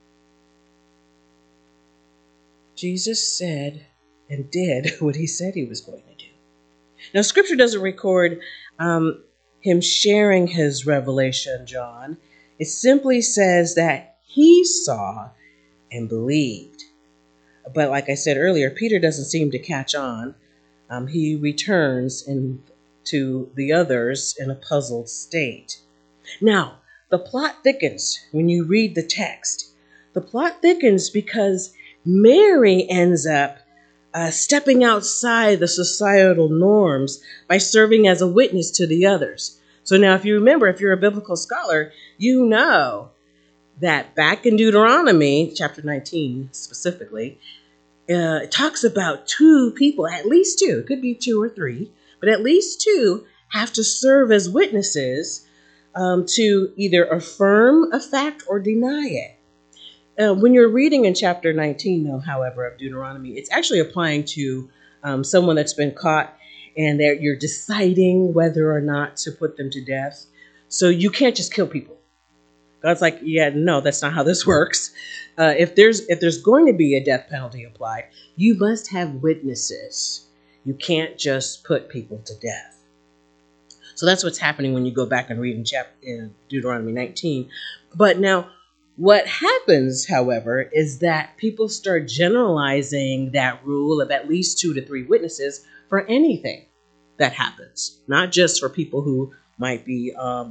Jesus said and did what he said he was going to do. Now, scripture doesn't record him sharing his revelation, John. It simply says that he saw and believed. But like I said earlier, Peter doesn't seem to catch on. He returns to the others in a puzzled state. Now, the plot thickens when you read the text. The plot thickens because Mary ends up stepping outside the societal norms by serving as a witness to the others. So now, if you remember, if you're a biblical scholar, you know that back in Deuteronomy, chapter 19 specifically, it talks about two people, at least two, it could be two or three, but at least two have to serve as witnesses to either affirm a fact or deny it. When you're reading in chapter 19, though, however, of Deuteronomy, it's actually applying to someone that's been caught and that you're deciding whether or not to put them to death. So you can't just kill people. God's like, yeah, no, that's not how this works. If there's going to be a death penalty applied, you must have witnesses. You can't just put people to death. So that's what's happening when you go back and read in Deuteronomy 19. But now, what happens, however, is that people start generalizing that rule of at least 2 to 3 witnesses for anything that happens, not just for people who might be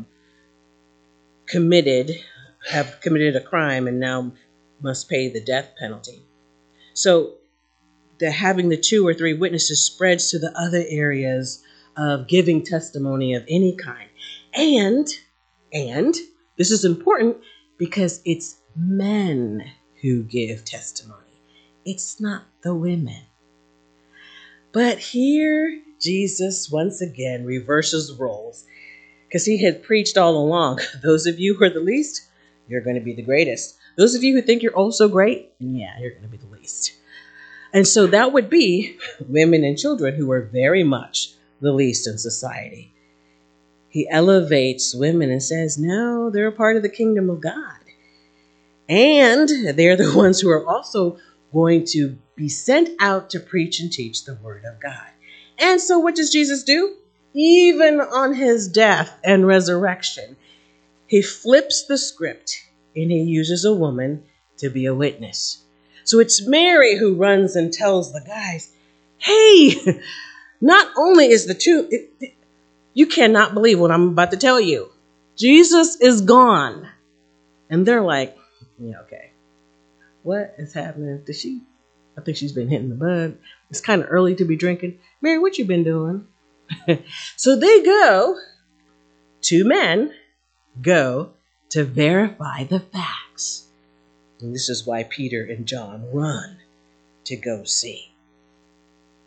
have committed a crime and now must pay the death penalty. So having the 2 or 3 witnesses spreads to the other areas of giving testimony of any kind. And this is important because it's men who give testimony. It's not the women. But here, Jesus once again reverses roles because he had preached all along. Those of you who are the least, you're going to be the greatest. Those of you who think you're also great, yeah, you're going to be the least. And so that would be women and children who are very much the least in society. He elevates women and says, no, they're a part of the kingdom of God. And they're the ones who are also going to be sent out to preach and teach the word of God. And so what does Jesus do? Even on his death and resurrection, he flips the script and he uses a woman to be a witness. So it's Mary who runs and tells the guys, hey, not only is the tomb, you cannot believe what I'm about to tell you. Jesus is gone. And they're like, yeah, okay. What is happening? I think she's been hitting the bud. It's kind of early to be drinking. Mary, what you been doing? So they go, 2 men go to verify the facts. And this is why Peter and John run to go see.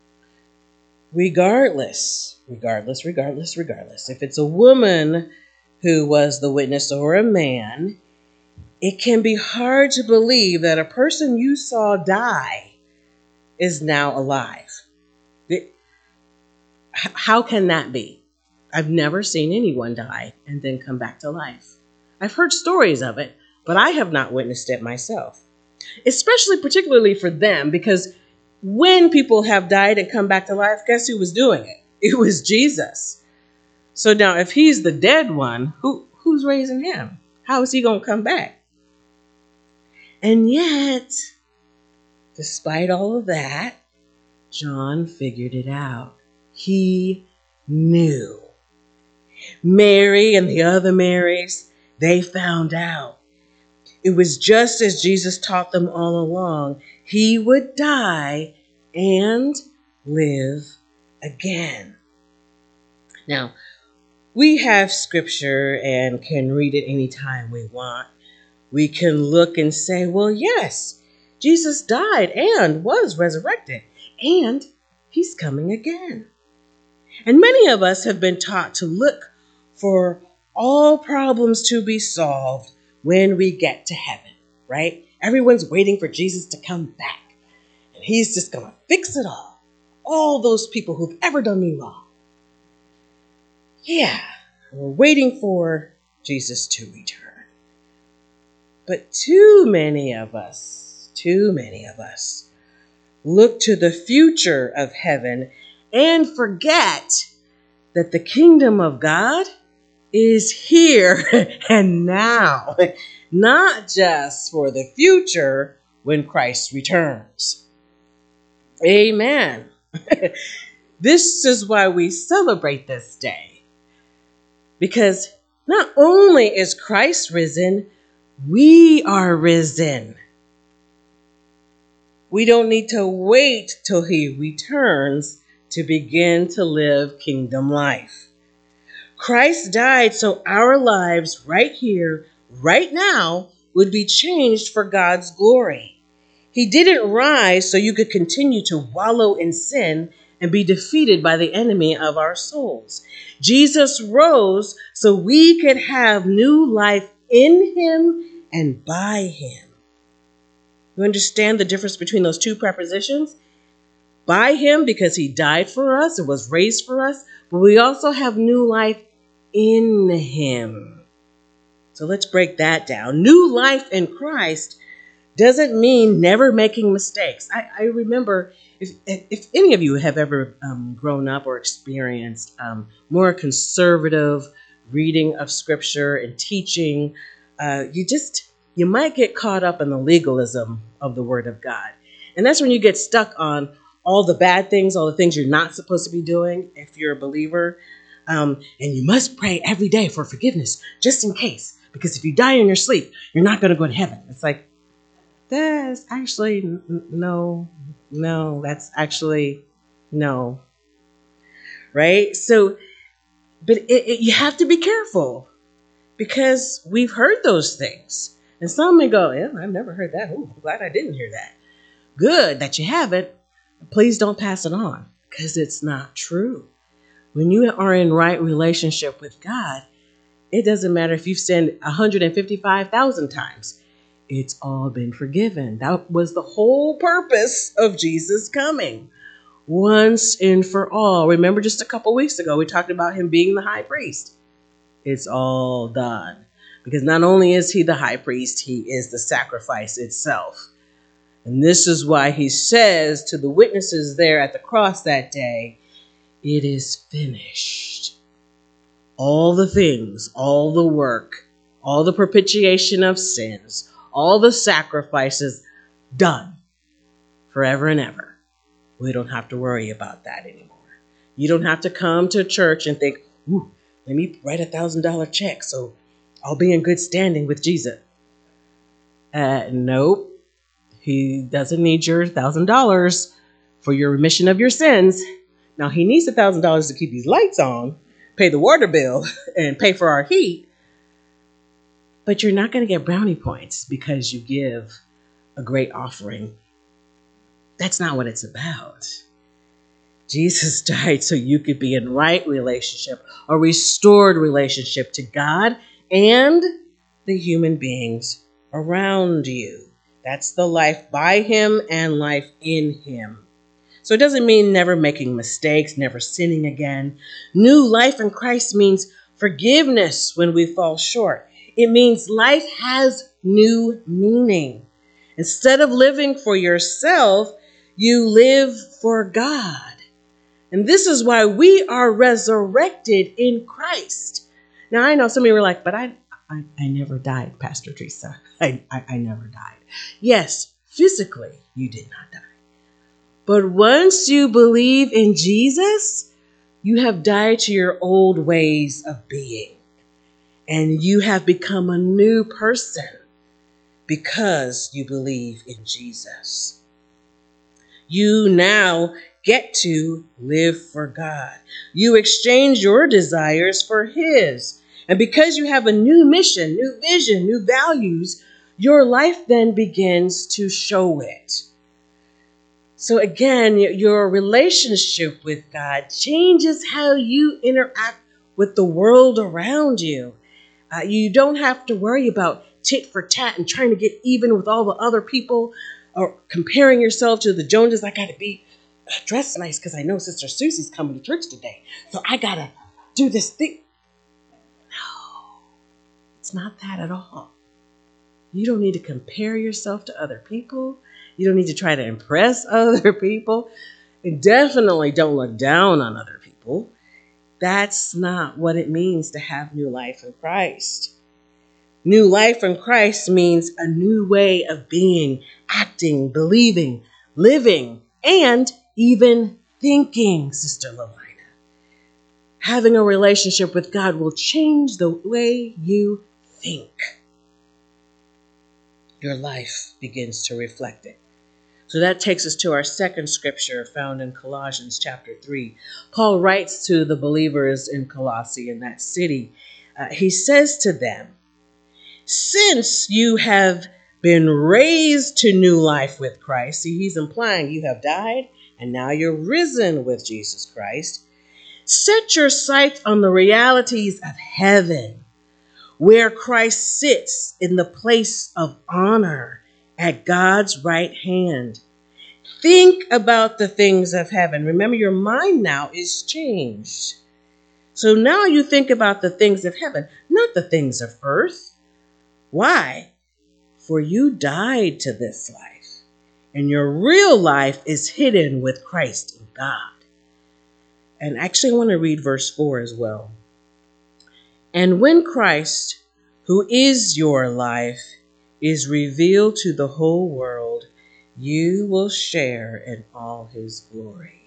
Regardless, if it's a woman who was the witness or a man, it can be hard to believe that a person you saw die is now alive. How can that be? I've never seen anyone die and then come back to life. I've heard stories of it, but I have not witnessed it myself. Particularly for them, because when people have died and come back to life, guess who was doing it? It was Jesus. So now if he's the dead one, who's raising him? How is he going to come back? And yet, despite all of that, John figured it out. He knew. Mary and the other Marys, they found out. It was just as Jesus taught them all along. He would die and live again. Now, we have scripture and can read it anytime we want. We can look and say, well, yes, Jesus died and was resurrected, and he's coming again. And many of us have been taught to look for all problems to be solved when we get to heaven, right? Everyone's waiting for Jesus to come back, and he's just going to fix it all those people who've ever done me wrong. Yeah, we're waiting for Jesus to return. But too many of us look to the future of heaven and forget that the kingdom of God is here and now, not just for the future when Christ returns. Amen. This is why we celebrate this day, because not only is Christ risen, we are risen. We don't need to wait till he returns to begin to live kingdom life. Christ died so our lives right here, right now, would be changed for God's glory. He didn't rise so you could continue to wallow in sin and be defeated by the enemy of our souls. Jesus rose so we could have new life in him and by him. You understand the difference between those two prepositions? By him, because he died for us and was raised for us, but we also have new life in him. So let's break that down. New life in Christ doesn't mean never making mistakes. I remember, if any of you have ever grown up or experienced more conservative reading of scripture and teaching, you might get caught up in the legalism of the word of God. And that's when you get stuck on all the bad things, all the things you're not supposed to be doing if you're a believer. And you must pray every day for forgiveness, just in case. Because if you die in your sleep, you're not going to go to heaven. It's like, that's actually no, that's actually no. Right? So, but you have to be careful, because we've heard those things. And some may go, yeah, I've never heard that. Ooh, I'm glad I didn't hear that. Good that you haven't. Please don't pass it on, because it's not true. When you are in right relationship with God, it doesn't matter if you've sinned 155,000 times. It's all been forgiven. That was the whole purpose of Jesus coming. Once and for all. Remember just a couple weeks ago, we talked about him being the high priest. It's all done. Because not only is he the high priest, he is the sacrifice itself. And this is why he says to the witnesses there at the cross that day, it is finished. All the things, all the work, all the propitiation of sins, all the sacrifices done forever and ever. We don't have to worry about that anymore. You don't have to come to church and think, ooh, let me write $1,000 check so I'll be in good standing with Jesus. Nope. He doesn't need your $1,000 for your remission of your sins. Now, he needs $1,000 to keep these lights on, pay the water bill, and pay for our heat. But you're not going to get brownie points because you give a great offering. That's not what it's about. Jesus died so you could be in right relationship, a restored relationship to God and the human beings around you. That's the life by him and life in him. So it doesn't mean never making mistakes, never sinning again. New life in Christ means forgiveness when we fall short. It means life has new meaning. Instead of living for yourself, you live for God. And this is why we are resurrected in Christ. Now, I know some of you were like, but I never died, Pastor Teresa. I never died. Yes, physically, you did not die. But once you believe in Jesus, you have died to your old ways of being. And you have become a new person because you believe in Jesus. You now get to live for God. You exchange your desires for his. And because you have a new mission, new vision, new values, your life then begins to show it. So again, your relationship with God changes how you interact with the world around you. You don't have to worry about tit for tat and trying to get even with all the other people or comparing yourself to the Joneses. I got to be dressed nice because I know Sister Susie's coming to church today. So I got to do this thing. No, it's not that at all. You don't need to compare yourself to other people. You don't need to try to impress other people. And definitely don't look down on other people. That's not what it means to have new life in Christ. New life in Christ means a new way of being, acting, believing, living, and even thinking, Sister Lelina. Having a relationship with God will change the way you think. Your life begins to reflect it. So that takes us to our second scripture found in Colossians chapter 3. Paul writes to the believers in Colossae, in that city. He says to them, since you have been raised to new life with Christ, see, he's implying you have died and now you're risen with Jesus Christ. Set your sights on the realities of heaven, where Christ sits in the place of honor at God's right hand. Think about the things of heaven. Remember, your mind now is changed. So now you think about the things of heaven, not the things of earth. Why? For you died to this life, and your real life is hidden with Christ in God. And actually, I want to read verse 4 as well. And when Christ, who is your life, is revealed to the whole world, you will share in all his glory.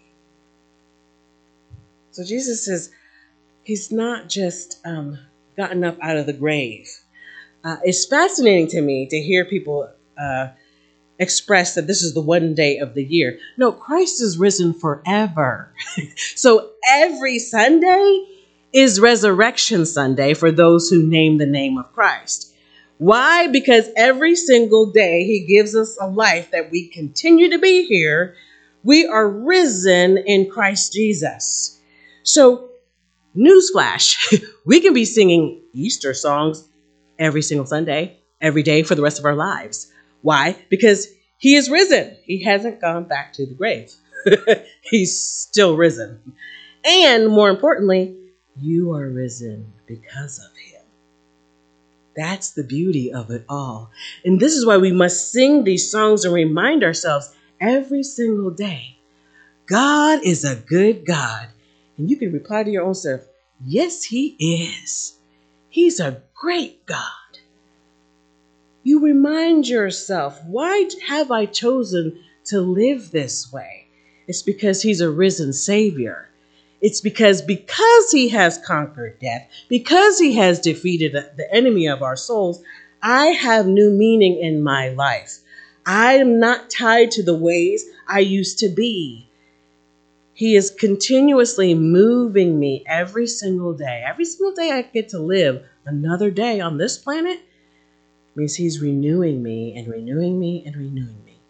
So Jesus says he's not just gotten up out of the grave. It's fascinating to me to hear people express that this is the one day of the year. No, Christ is risen forever. So every Sunday is Resurrection Sunday for those who name the name of Christ. Why? Because every single day he gives us a life that we continue to be here. We are risen in Christ Jesus. So, newsflash, we can be singing Easter songs every single Sunday, every day for the rest of our lives. Why? Because he is risen. He hasn't gone back to the grave. He's still risen. And more importantly, you are risen because of him. That's the beauty of it all. And this is why we must sing these songs and remind ourselves every single day, God is a good God. And you can reply to your own self, yes, he is. He's a great God. You remind yourself, why have I chosen to live this way? It's because he's a risen Savior. It's because he has conquered death, because he has defeated the enemy of our souls, I have new meaning in my life. I am not tied to the ways I used to be. He is continuously moving me every single day. Every single day I get to live another day on this planet means he's renewing me and renewing me and renewing me.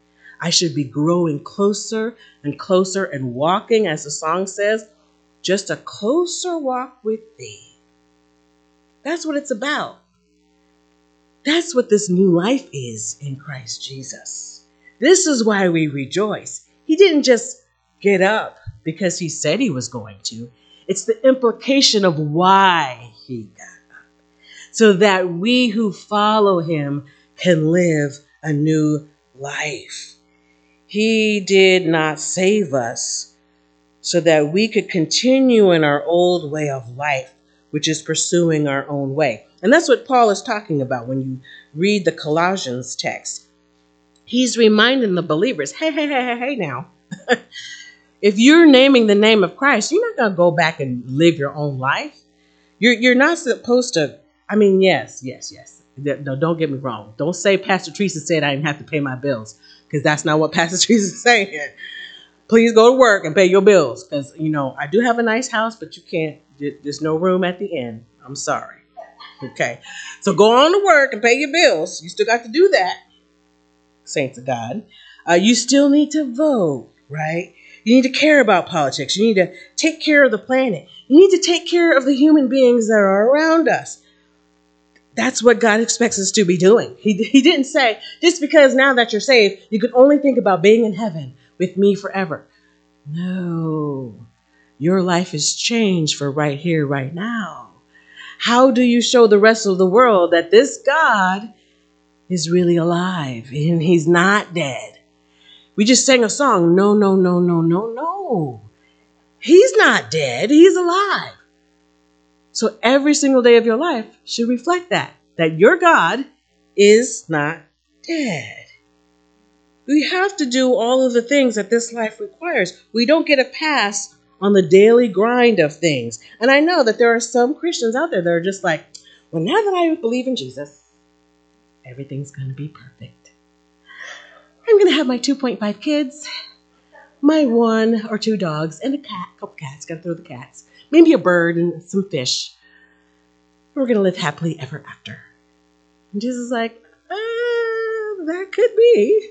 I should be growing closer and closer and walking, as the song says, just a closer walk with thee. That's what it's about. That's what this new life is in Christ Jesus. This is why we rejoice. He didn't just get up because he said he was going to. It's the implication of why he got up, so that we who follow him can live a new life. He did not save us so that we could continue in our old way of life, which is pursuing our own way. And that's what Paul is talking about when you read the Colossians text. He's reminding the believers, hey now. If you're naming the name of Christ, you're not going to go back and live your own life. You're not supposed to, yes. No, don't get me wrong. Don't say Pastor Teresa said I didn't have to pay my bills, because that's not what Pastor Teresa is saying. Please go to work and pay your bills, because, I do have a nice house, but you can't, there's no room at the end. I'm sorry. Okay. So go on to work and pay your bills. You still got to do that, saints of God. You still need to vote, right? You need to care about politics. You need to take care of the planet. You need to take care of the human beings that are around us. That's what God expects us to be doing. He didn't say, just because now that you're saved, you can only think about being in heaven with me forever. No, your life is changed for right here, right now. How do you show the rest of the world that this God is really alive and he's not dead? We just sang a song. No. He's not dead. He's alive. So every single day of your life should reflect that your God is not dead. We have to do all of the things that this life requires. We don't get a pass on the daily grind of things. And I know that there are some Christians out there that are just like, well, now that I believe in Jesus, everything's going to be perfect. I'm going to have my 2.5 kids, my 1 or 2 dogs, and a couple cats. Got to throw the cats. Maybe a bird and some fish. We're going to live happily ever after. And Jesus is like, that could be.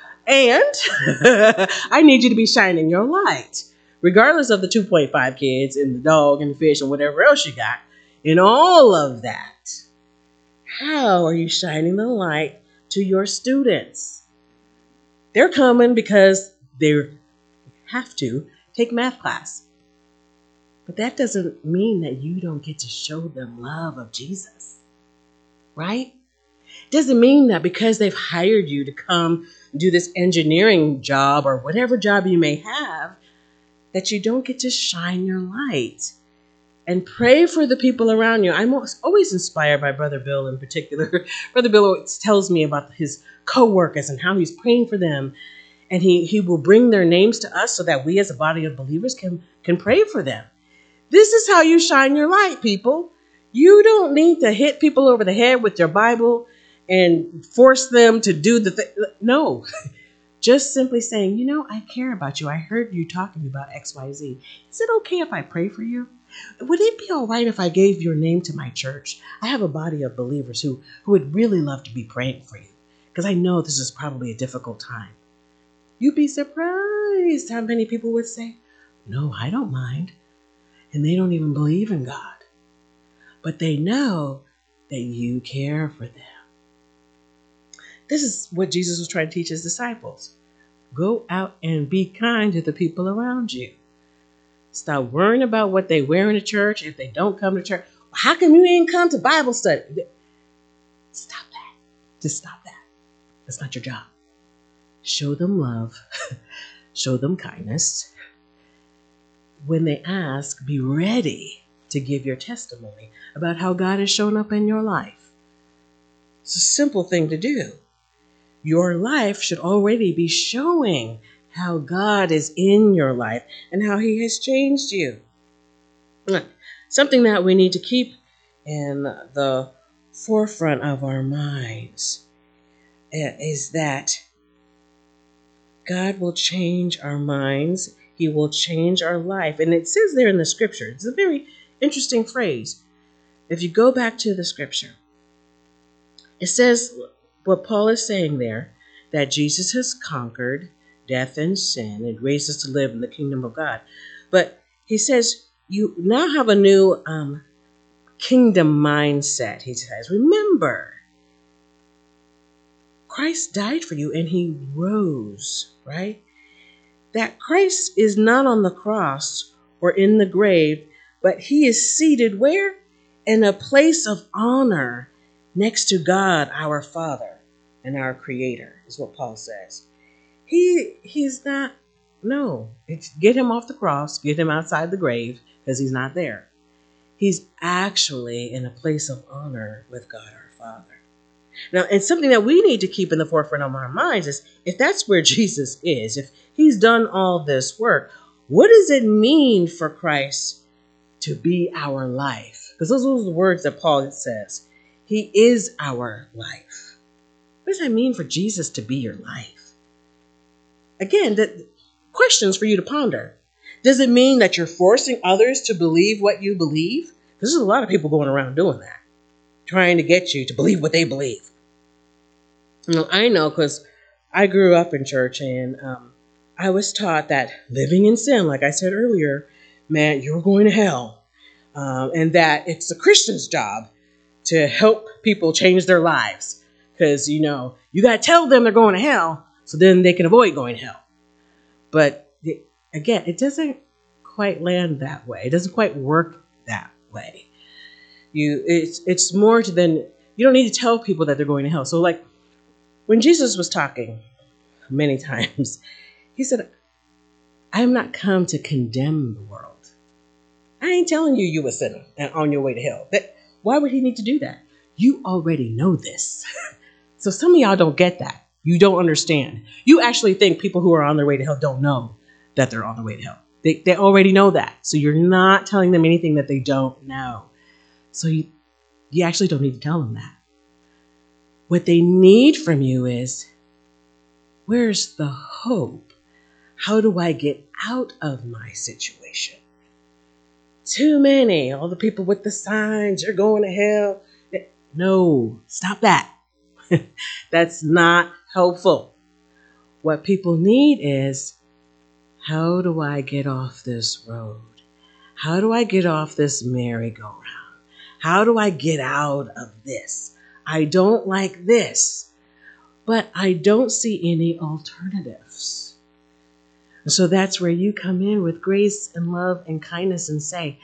And I need you to be shining your light, regardless of the 2.5 kids and the dog and the fish and whatever else you got. In all of that, how are you shining the light to your students? They're coming because they have to take math class. But that doesn't mean that you don't get to show them love of Jesus, right? It doesn't mean that because they've hired you to come do this engineering job or whatever job you may have, that you don't get to shine your light and pray for the people around you. I'm always inspired by Brother Bill in particular. Brother Bill always tells me about his co-workers and how he's praying for them. And he will bring their names to us so that we as a body of believers can pray for them. This is how you shine your light, people. You don't need to hit people over the head with your Bible and force them to do the thing. No, just simply saying, I care about you. I heard you talking about XYZ. Is it okay if I pray for you? Would it be all right if I gave your name to my church? I have a body of believers who would really love to be praying for you, because I know this is probably a difficult time. You'd be surprised how many people would say, no, I don't mind. And they don't even believe in God. But they know that you care for them. This is what Jesus was trying to teach his disciples. Go out and be kind to the people around you. Stop worrying about what they wear in the church. If they don't come to church, how come you didn't come to Bible study? Stop that. Just stop that. That's not your job. Show them love. Show them kindness. When they ask, be ready to give your testimony about how God has shown up in your life. It's a simple thing to do. Your life should already be showing how God is in your life and how he has changed you. Something that we need to keep in the forefront of our minds is that God will change our minds. He will change our life. And it says there in the scripture, it's a very interesting phrase. If you go back to the scripture, it says what Paul is saying there that Jesus has conquered death and sin and raised us to live in the kingdom of God. But he says you now have a new kingdom mindset. He says, remember, Christ died for you and he rose, right? That Christ is not on the cross or in the grave, but he is seated where? In a place of honor next to God, our Father and our Creator, is what Paul says. He's not, no, it's get him off the cross, get him outside the grave, because he's not there. He's actually in a place of honor with God our Father. Now, and something that we need to keep in the forefront of our minds is, if that's where Jesus is, if he's done all this work, what does it mean for Christ to be our life? Because those are the words that Paul says. He is our life. What does that mean for Jesus to be your life? Again, questions for you to ponder. Does it mean that you're forcing others to believe what you believe? Because there's a lot of people going around doing that, trying to get you to believe what they believe. I know because I grew up in church, and I was taught that living in sin, like I said earlier, meant you're going to hell, and that it's the Christian's job to help people change their lives, because, you got to tell them they're going to hell so then they can avoid going to hell. But again, it doesn't quite land that way. It doesn't quite work that way. It's more to then, you don't need to tell people that they're going to hell. So like when Jesus was talking many times, he said, I am not come to condemn the world. I ain't telling you a sinner and on your way to hell. Why would he need to do that? You already know this. So some of y'all don't get that. You don't understand. You actually think people who are on their way to hell don't know that they're on their way to hell. They already know that. So you're not telling them anything that they don't know. So you actually don't need to tell them that. What they need from you is, where's the hope? How do I get out of my situation? Too many, all the people with the signs, you're going to hell. No, stop that. That's not helpful. What people need is, how do I get off this road? How do I get off this merry-go-round? How do I get out of this? I don't like this, but I don't see any alternatives. So that's where you come in with grace and love and kindness and say,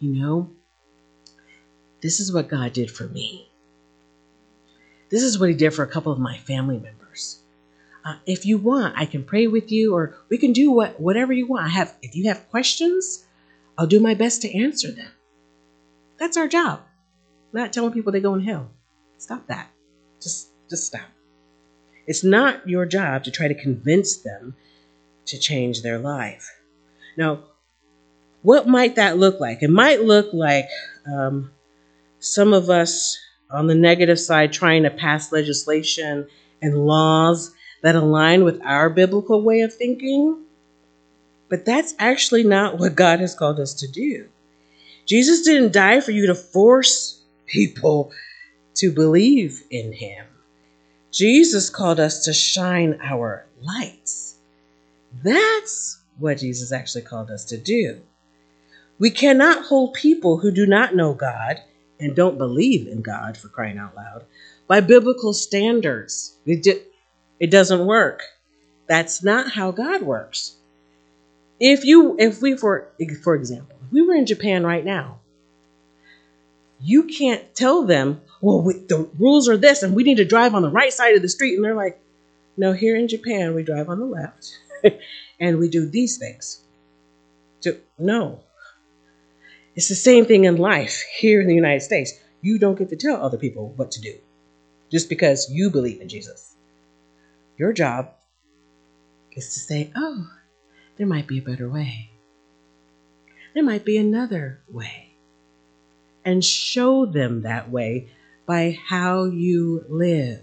this is what God did for me. This is what he did for a couple of my family members. If you want, I can pray with you, or we can do whatever you want. If you have questions, I'll do my best to answer them. That's our job. Not telling people they're going to hell. Stop that. Just stop. It's not your job to try to convince them to change their life. Now, what might that look like? It might look like some of us on the negative side trying to pass legislation and laws that align with our biblical way of thinking. But that's actually not what God has called us to do. Jesus didn't die for you to force people to believe in him. Jesus called us to shine our lights. That's what Jesus actually called us to do. We cannot hold people who do not know God and don't believe in God, for crying out loud, by biblical standards. It doesn't work. That's not how God works. For example, if we were in Japan right now, you can't tell them, well, the rules are this, and we need to drive on the right side of the street. And they're like, no, here in Japan, we drive on the left, and we do these things. No. It's the same thing in life here in the United States. You don't get to tell other people what to do just because you believe in Jesus. Your job is to say, oh, there might be a better way. There might be another way. And show them that way by how you live.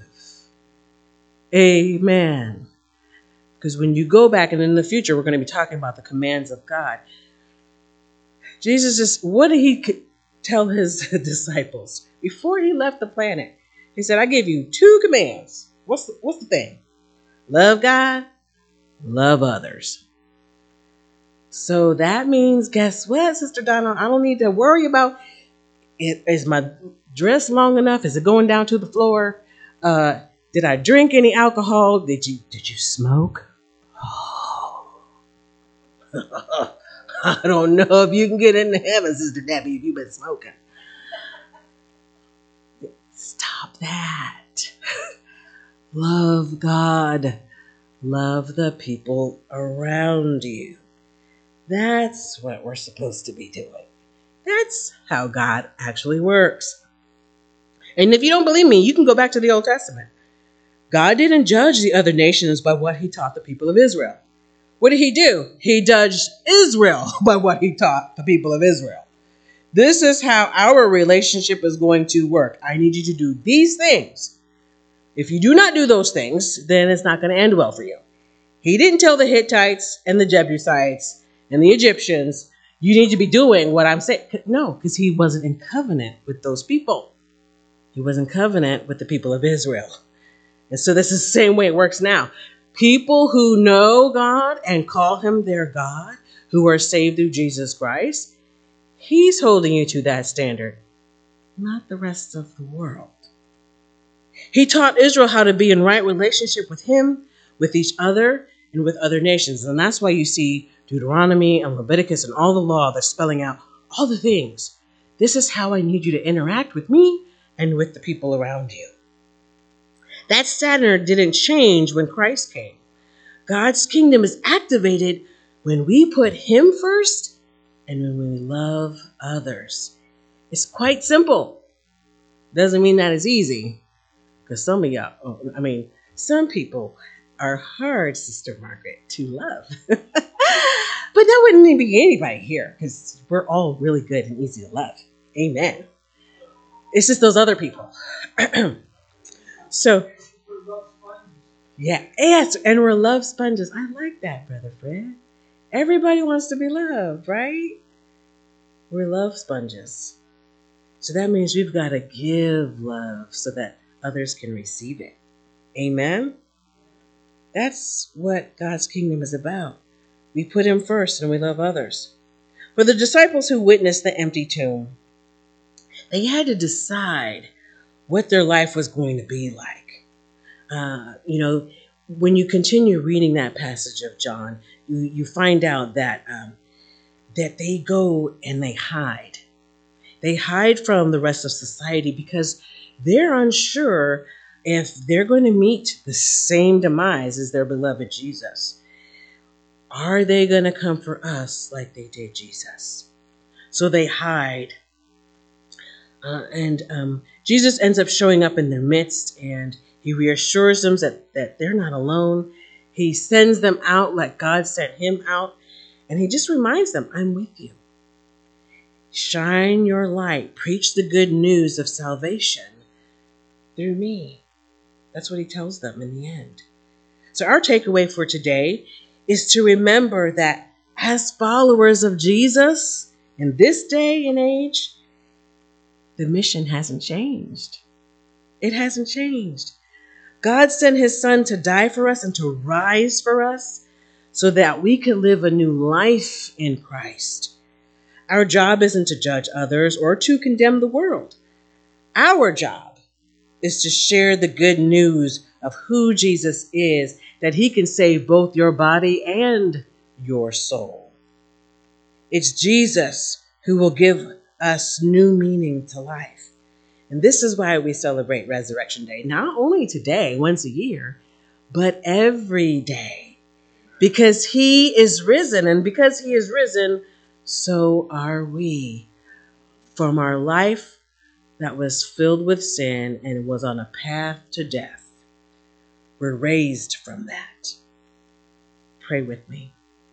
Amen. Because when you go back, and in the future, we're going to be talking about the commands of God. What did he tell his disciples before he left the planet? He said, I gave you 2 commands. What's the thing? Love God, love others. So that means, guess what, Sister Donna? I don't need to worry about it. Is my dress long enough? Is it going down to the floor? Did I drink any alcohol? Did you smoke? Oh. I don't know if you can get into heaven, Sister Debbie, if you've been smoking. Stop that. Love God. Love the people around you. That's what we're supposed to be doing. That's how God actually works. And if you don't believe me, you can go back to the Old Testament. God didn't judge the other nations by what he taught the people of Israel. What did he do? He judged Israel by what he taught the people of Israel. This is how our relationship is going to work. I need you to do these things. If you do not do those things, then it's not going to end well for you. He didn't tell the Hittites and the Jebusites and the Egyptians, you need to be doing what I'm saying. No, because he wasn't in covenant with those people. He was in covenant with the people of Israel. And so this is the same way it works now. People who know God and call him their God, who are saved through Jesus Christ, he's holding you to that standard, not the rest of the world. He taught Israel how to be in right relationship with him, with each other, and with other nations. And that's why you see Deuteronomy and Leviticus and all the law, they're spelling out all the things. This is how I need you to interact with me and with the people around you. That standard didn't change when Christ came. God's kingdom is activated when we put him first and when we love others. It's quite simple. Doesn't mean that it's easy, because some people are hard, Sister Margaret, to love. But that wouldn't even be anybody here, because we're all really good and easy to love. Amen. It's just those other people. So, yes, and we're love sponges. I like that, Brother Fred. Everybody wants to be loved, right? We're love sponges. So that means we've got to give love so that others can receive it. Amen? That's what God's kingdom is about. We put him first and we love others. For the disciples who witnessed the empty tomb, they had to decide what their life was going to be like. When you continue reading that passage of John, you find out that they go and they hide. They hide from the rest of society because they're unsure if they're going to meet the same demise as their beloved Jesus. Are they going to come for us like they did Jesus? So they hide. And Jesus ends up showing up in their midst, and he reassures them that they're not alone. He sends them out like God sent him out, and he just reminds them, I'm with you. Shine your light. Preach the good news of salvation through me. That's what he tells them in the end. So our takeaway for today is to remember that as followers of Jesus in this day and age, the mission hasn't changed. It hasn't changed. God sent his son to die for us and to rise for us so that we can live a new life in Christ. Our job isn't to judge others or to condemn the world. Our job is to share the good news of who Jesus is, that he can save both your body and your soul. It's Jesus who will give us new meaning to life. And this is why we celebrate Resurrection Day, not only today, once a year, but every day. Because he is risen, and because he is risen, so are we. From our life that was filled with sin and was on a path to death, we're raised from that. Pray with me.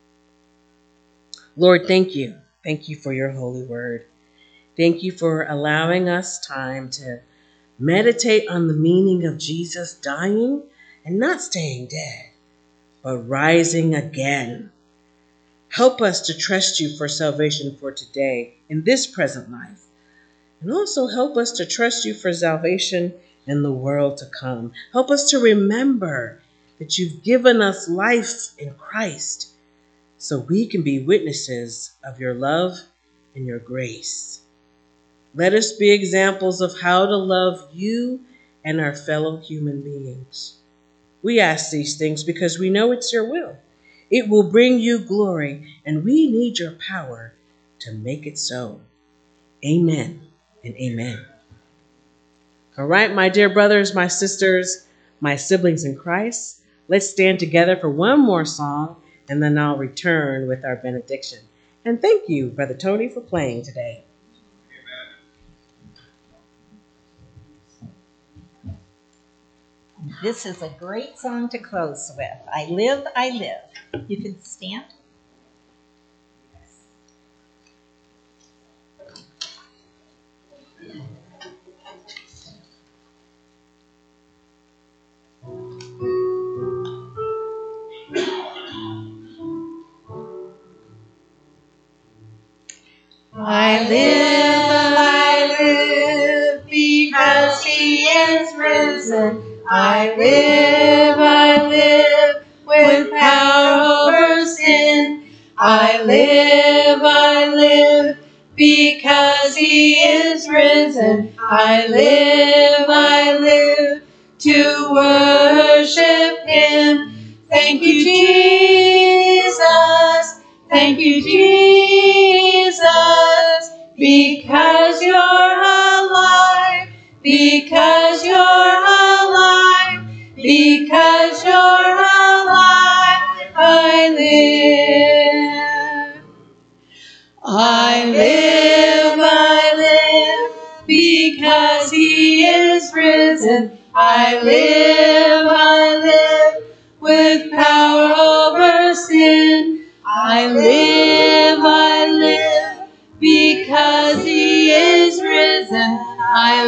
Lord, thank you. Thank you for your holy word. Thank you for allowing us time to meditate on the meaning of Jesus dying and not staying dead, but rising again. Help us to trust you for salvation for today in this present life. And also help us to trust you for salvation in the world to come. Help us to remember that you've given us life in Christ so we can be witnesses of your love and your grace. Let us be examples of how to love you and our fellow human beings. We ask these things because we know it's your will. It will bring you glory, and we need your power to make it so. Amen and amen. All right, my dear brothers, my sisters, my siblings in Christ, let's stand together for one more song, and then I'll return with our benediction. And thank you, Brother Tony, for playing today. This is a great song to close with. I live, I live. You can stand. I live because he is risen. I live with power over sin. I live because he is risen. I live to worship him. Thank you, Jesus. Thank you, Jesus, because you're alive, because you're alive, because you're alive, I live. I live, because he is risen. I live with power over sin. I live, because he is risen. I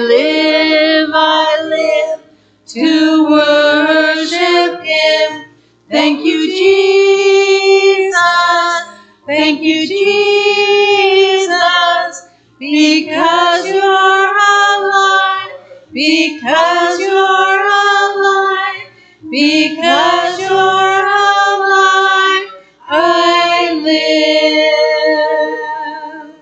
live to worship him. Thank you, Jesus. Thank you, Jesus, because you're alive, because you're alive, because you're alive, I live.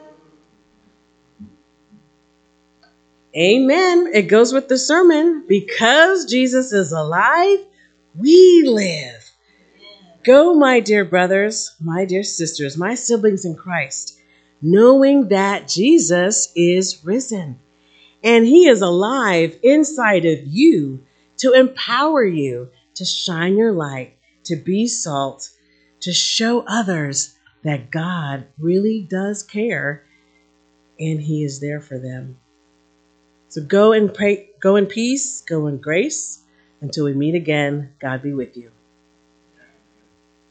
Amen. It goes with the sermon. Because Jesus is alive, we live. Go, my dear brothers, my dear sisters, my siblings in Christ, knowing that Jesus is risen and he is alive inside of you to empower you to shine your light, to be salt, to show others that God really does care and he is there for them. So go and pray, go in peace, go in grace. Until we meet again, God be with you.